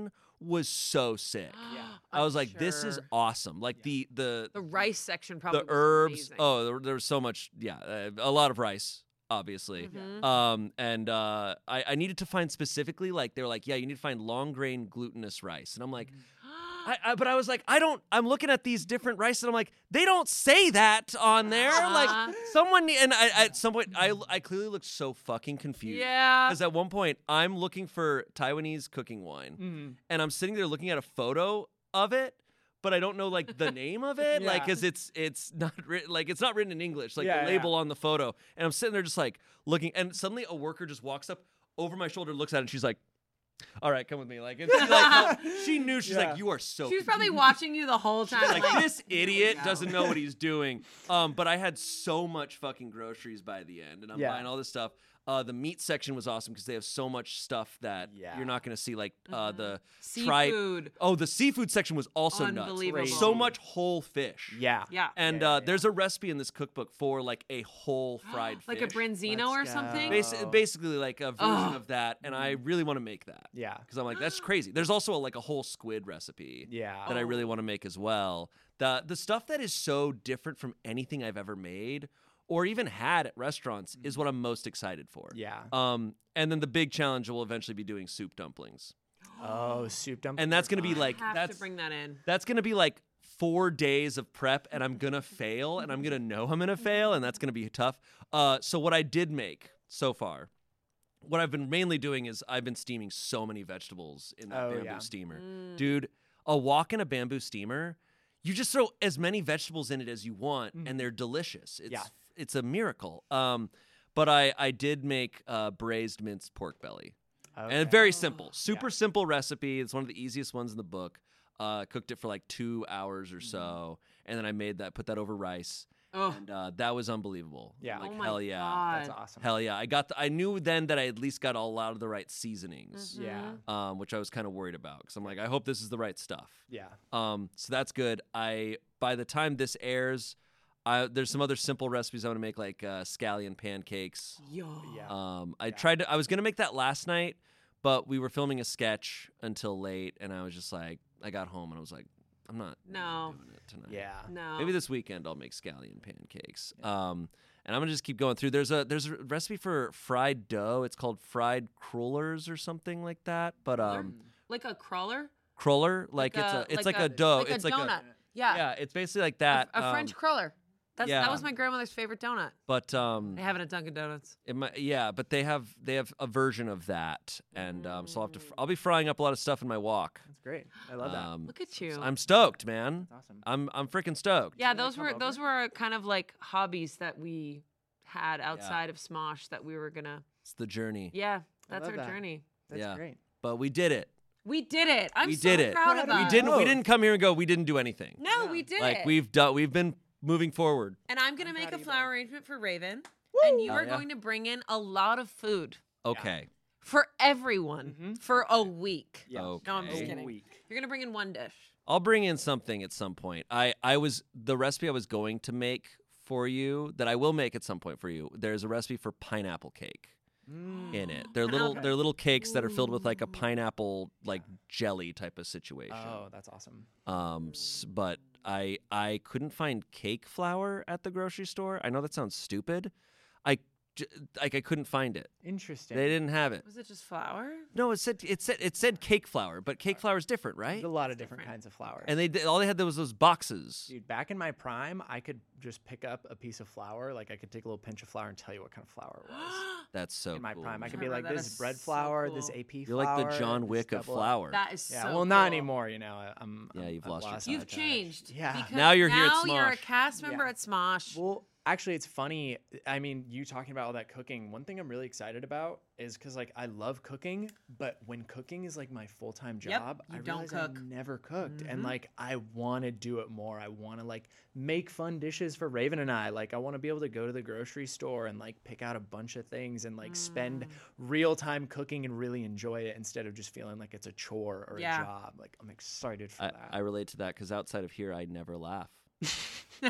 was so sick. Yeah. I was like, this is Sure. awesome. Like Yeah. the the The rice section probably the was herbs. amazing. Oh, there, there was so much. Yeah, uh, a lot of rice, obviously. Mhm. Um, and uh, I, I needed to find specifically, like, they were like, yeah, you need to find long grain glutinous rice. And I'm like, I, I, but I was like, I don't, I'm looking at these different rice and I'm like, they don't say that on there. Uh-huh. Like, someone, and I, at some point, I, I clearly looked so fucking confused. yeah. Because at one point, I'm looking for Taiwanese cooking wine Mm-hmm. and I'm sitting there looking at a photo of it. But I don't know like the name of it, like, Yeah. cause it's it's not written like it's not written in English, like Yeah, the yeah. label on the photo. And I'm sitting there just like looking, and suddenly a worker just walks up over my shoulder, looks at it, and she's like, "All right, come with me." Like, and she, like she knew she's Yeah. like, "You are so." She was probably watching you the whole time. like this idiot go. doesn't know what he's doing. Um, but I had so much fucking groceries by the end, and I'm Yeah. buying all this stuff. Uh, the meat section was awesome because they have so much stuff that Yeah. you're not going to see, like uh, the Seafood. tripe. Oh, the seafood section was also nuts. Unbelievable. So much whole fish. Yeah. Yeah. And Yeah, yeah, uh, yeah. there's a recipe in this cookbook for like a whole fried like a fish. branzino or Let's something. go. Basi- basically like a version Ugh. of that, and I really want to make that Yeah. because I'm like, that's crazy. There's also a, like a whole squid recipe Yeah. that I really Oh. want to make as well. The the stuff that is so different from anything I've ever made or even had at restaurants is what I'm most excited for. Yeah. Um, and then the big challenge will eventually be doing soup dumplings, Oh, soup dumplings. and that's are gonna be fun. like have that's to bring that in. that's gonna be like four days of prep, and I'm gonna fail, and I'm gonna know I'm gonna fail, and that's gonna be tough. Uh, so what I did make so far, what I've been mainly doing is I've been steaming so many vegetables in that Oh, bamboo yeah. steamer, Mm. dude. A wok in a bamboo steamer, you just throw as many vegetables in it as you want, Mhm. and they're delicious. It's Yeah. it's a miracle. Um, but I I did make uh, braised minced pork belly. And Okay. very simple, super Yeah. simple recipe. It's one of the easiest ones in the book. Uh, cooked it for like two hours or Mm-hmm. so, and then I made that, put that over rice, Oh, and uh, that was unbelievable. Yeah. like oh my hell yeah, God. That's awesome. hell yeah. I got, the, I knew then that I at least got a lot of the right seasonings, Yeah. um, which I was kind of worried about because I'm like, I hope this is the right stuff. Yeah. Um, so that's good. I by the time this airs, I, there's some other simple recipes I want to make, like uh, scallion pancakes. Yo. Yeah. Um, I Yeah. tried to. I was gonna make that last night, but we were filming a sketch until late, and I was just like, I got home and I was like, I'm not really No. doing it tonight. Yeah. No. Maybe this weekend I'll make scallion pancakes. Um, and I'm gonna just keep going through. There's a there's a recipe for fried dough. It's called fried crullers or something like that. But um, like a crawler. cruller, like, it's a it's like, a, dough. Like it's a like donut. a yeah. yeah. It's basically like that. A, a French um, cruller. That's yeah. that was my grandmother's favorite donut. but um, They have it at Dunkin' Donuts. It might, yeah, but they have they have a version of that, and um, so I'll have to. Fr- I'll be frying up a lot of stuff in my walk. That's great. I love that. Um, Look at you. so I'm stoked, man. That's awesome. I'm I'm freaking stoked. yeah, wanna those come were over? those were kind of like hobbies that we had outside of Smosh that we were gonna. It's the journey, Yeah, I that's love our that. journey. That's yeah. great. but we did it. We did it. I'm We so did it. proud of Proud of us. We didn't. We Oh. didn't come here and go. We didn't do anything. No, Yeah. we did like it. we've done. We've been moving forward. and I'm gonna I'm make proud a of you flower both. arrangement for Raven, and you Hell are yeah. going to bring in a lot of food Okay. for everyone Mhm. for a week. Yeah. Okay. No, I'm just A kidding. week. You're gonna bring in one dish. I'll bring in something at some point. I I was the recipe I was going to make for you that I will make at some point for you. There's a recipe for pineapple cake Mm. in it. They're little Okay. they're little cakes that are filled with like a Ooh. pineapple like jelly type of situation. Oh, that's awesome. Um, s- but I I couldn't find cake flour at the grocery store. I know that sounds stupid. I j- like I couldn't find it. Interesting. They didn't have it. Was it just flour? No, it said it said it said cake flour, but cake flour is different, right? There's a lot of different different. kinds of flour. And they did, all they had there was those boxes. Dude, back in my prime, I could just pick up a piece of flour. Like I could take a little pinch of flour and tell you what kind of flour it was. That's so in my cool. prime, I could Trevor, be like, that this is is bread so flour, this cool. A P You're flour. like the John this Wick of double- flour. That is Yeah, so well, not cool. anymore. You know, I- I'm. Yeah, I'm- you've I've lost your lost You've that touch. changed. Yeah. because Now you're here at Now you're a Smosh. cast member Yeah. at Smosh. Well, actually, it's funny. I mean, you talking about all that cooking. One thing I'm really excited about is because like I love cooking, but when cooking is like my full time Yep, job, you I don't realize cook. I never cooked, and Mhm. like I want to do it more. I want to like make fun dishes for Raven and I. Like I want to be able to go to the grocery store and like pick out a bunch of things and like spend Mm. real time cooking and really enjoy it instead of just feeling like it's a chore or Yeah. a job. Like I'm excited for I, that. I relate to that because outside of here, I never laugh.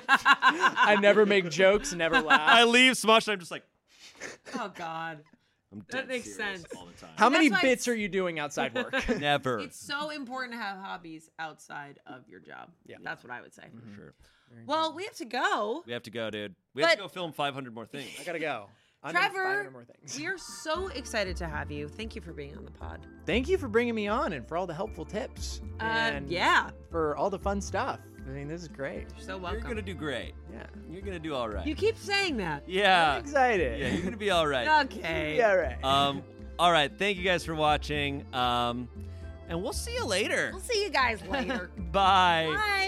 I never make jokes, never laugh. I leave Smosh and I'm just like, Oh God. I'm That dead makes serious sense. all the time. How That's many why bits it's- are you doing outside work? Never. It's so important to have hobbies outside of your job. Yeah. That's what I would say. For sure. Well, we have to go. We have to go, dude. We have to But- go film five hundred more things. I gotta go. I'm doing Trevor, five hundred more things. We are so excited to have you. Thank you for being on the pod. Thank you for bringing me on and for all the helpful tips. Uh, and yeah. for all the fun stuff. I mean, this is great. You're so You're welcome. gonna do great. Yeah. You're gonna do all right. You keep saying that. yeah. I'm excited. Yeah, you're gonna be all right. Okay. Yeah, right. Um, all right. Thank you guys for watching. Um, and we'll see you later. We'll see you guys later. Bye. Bye.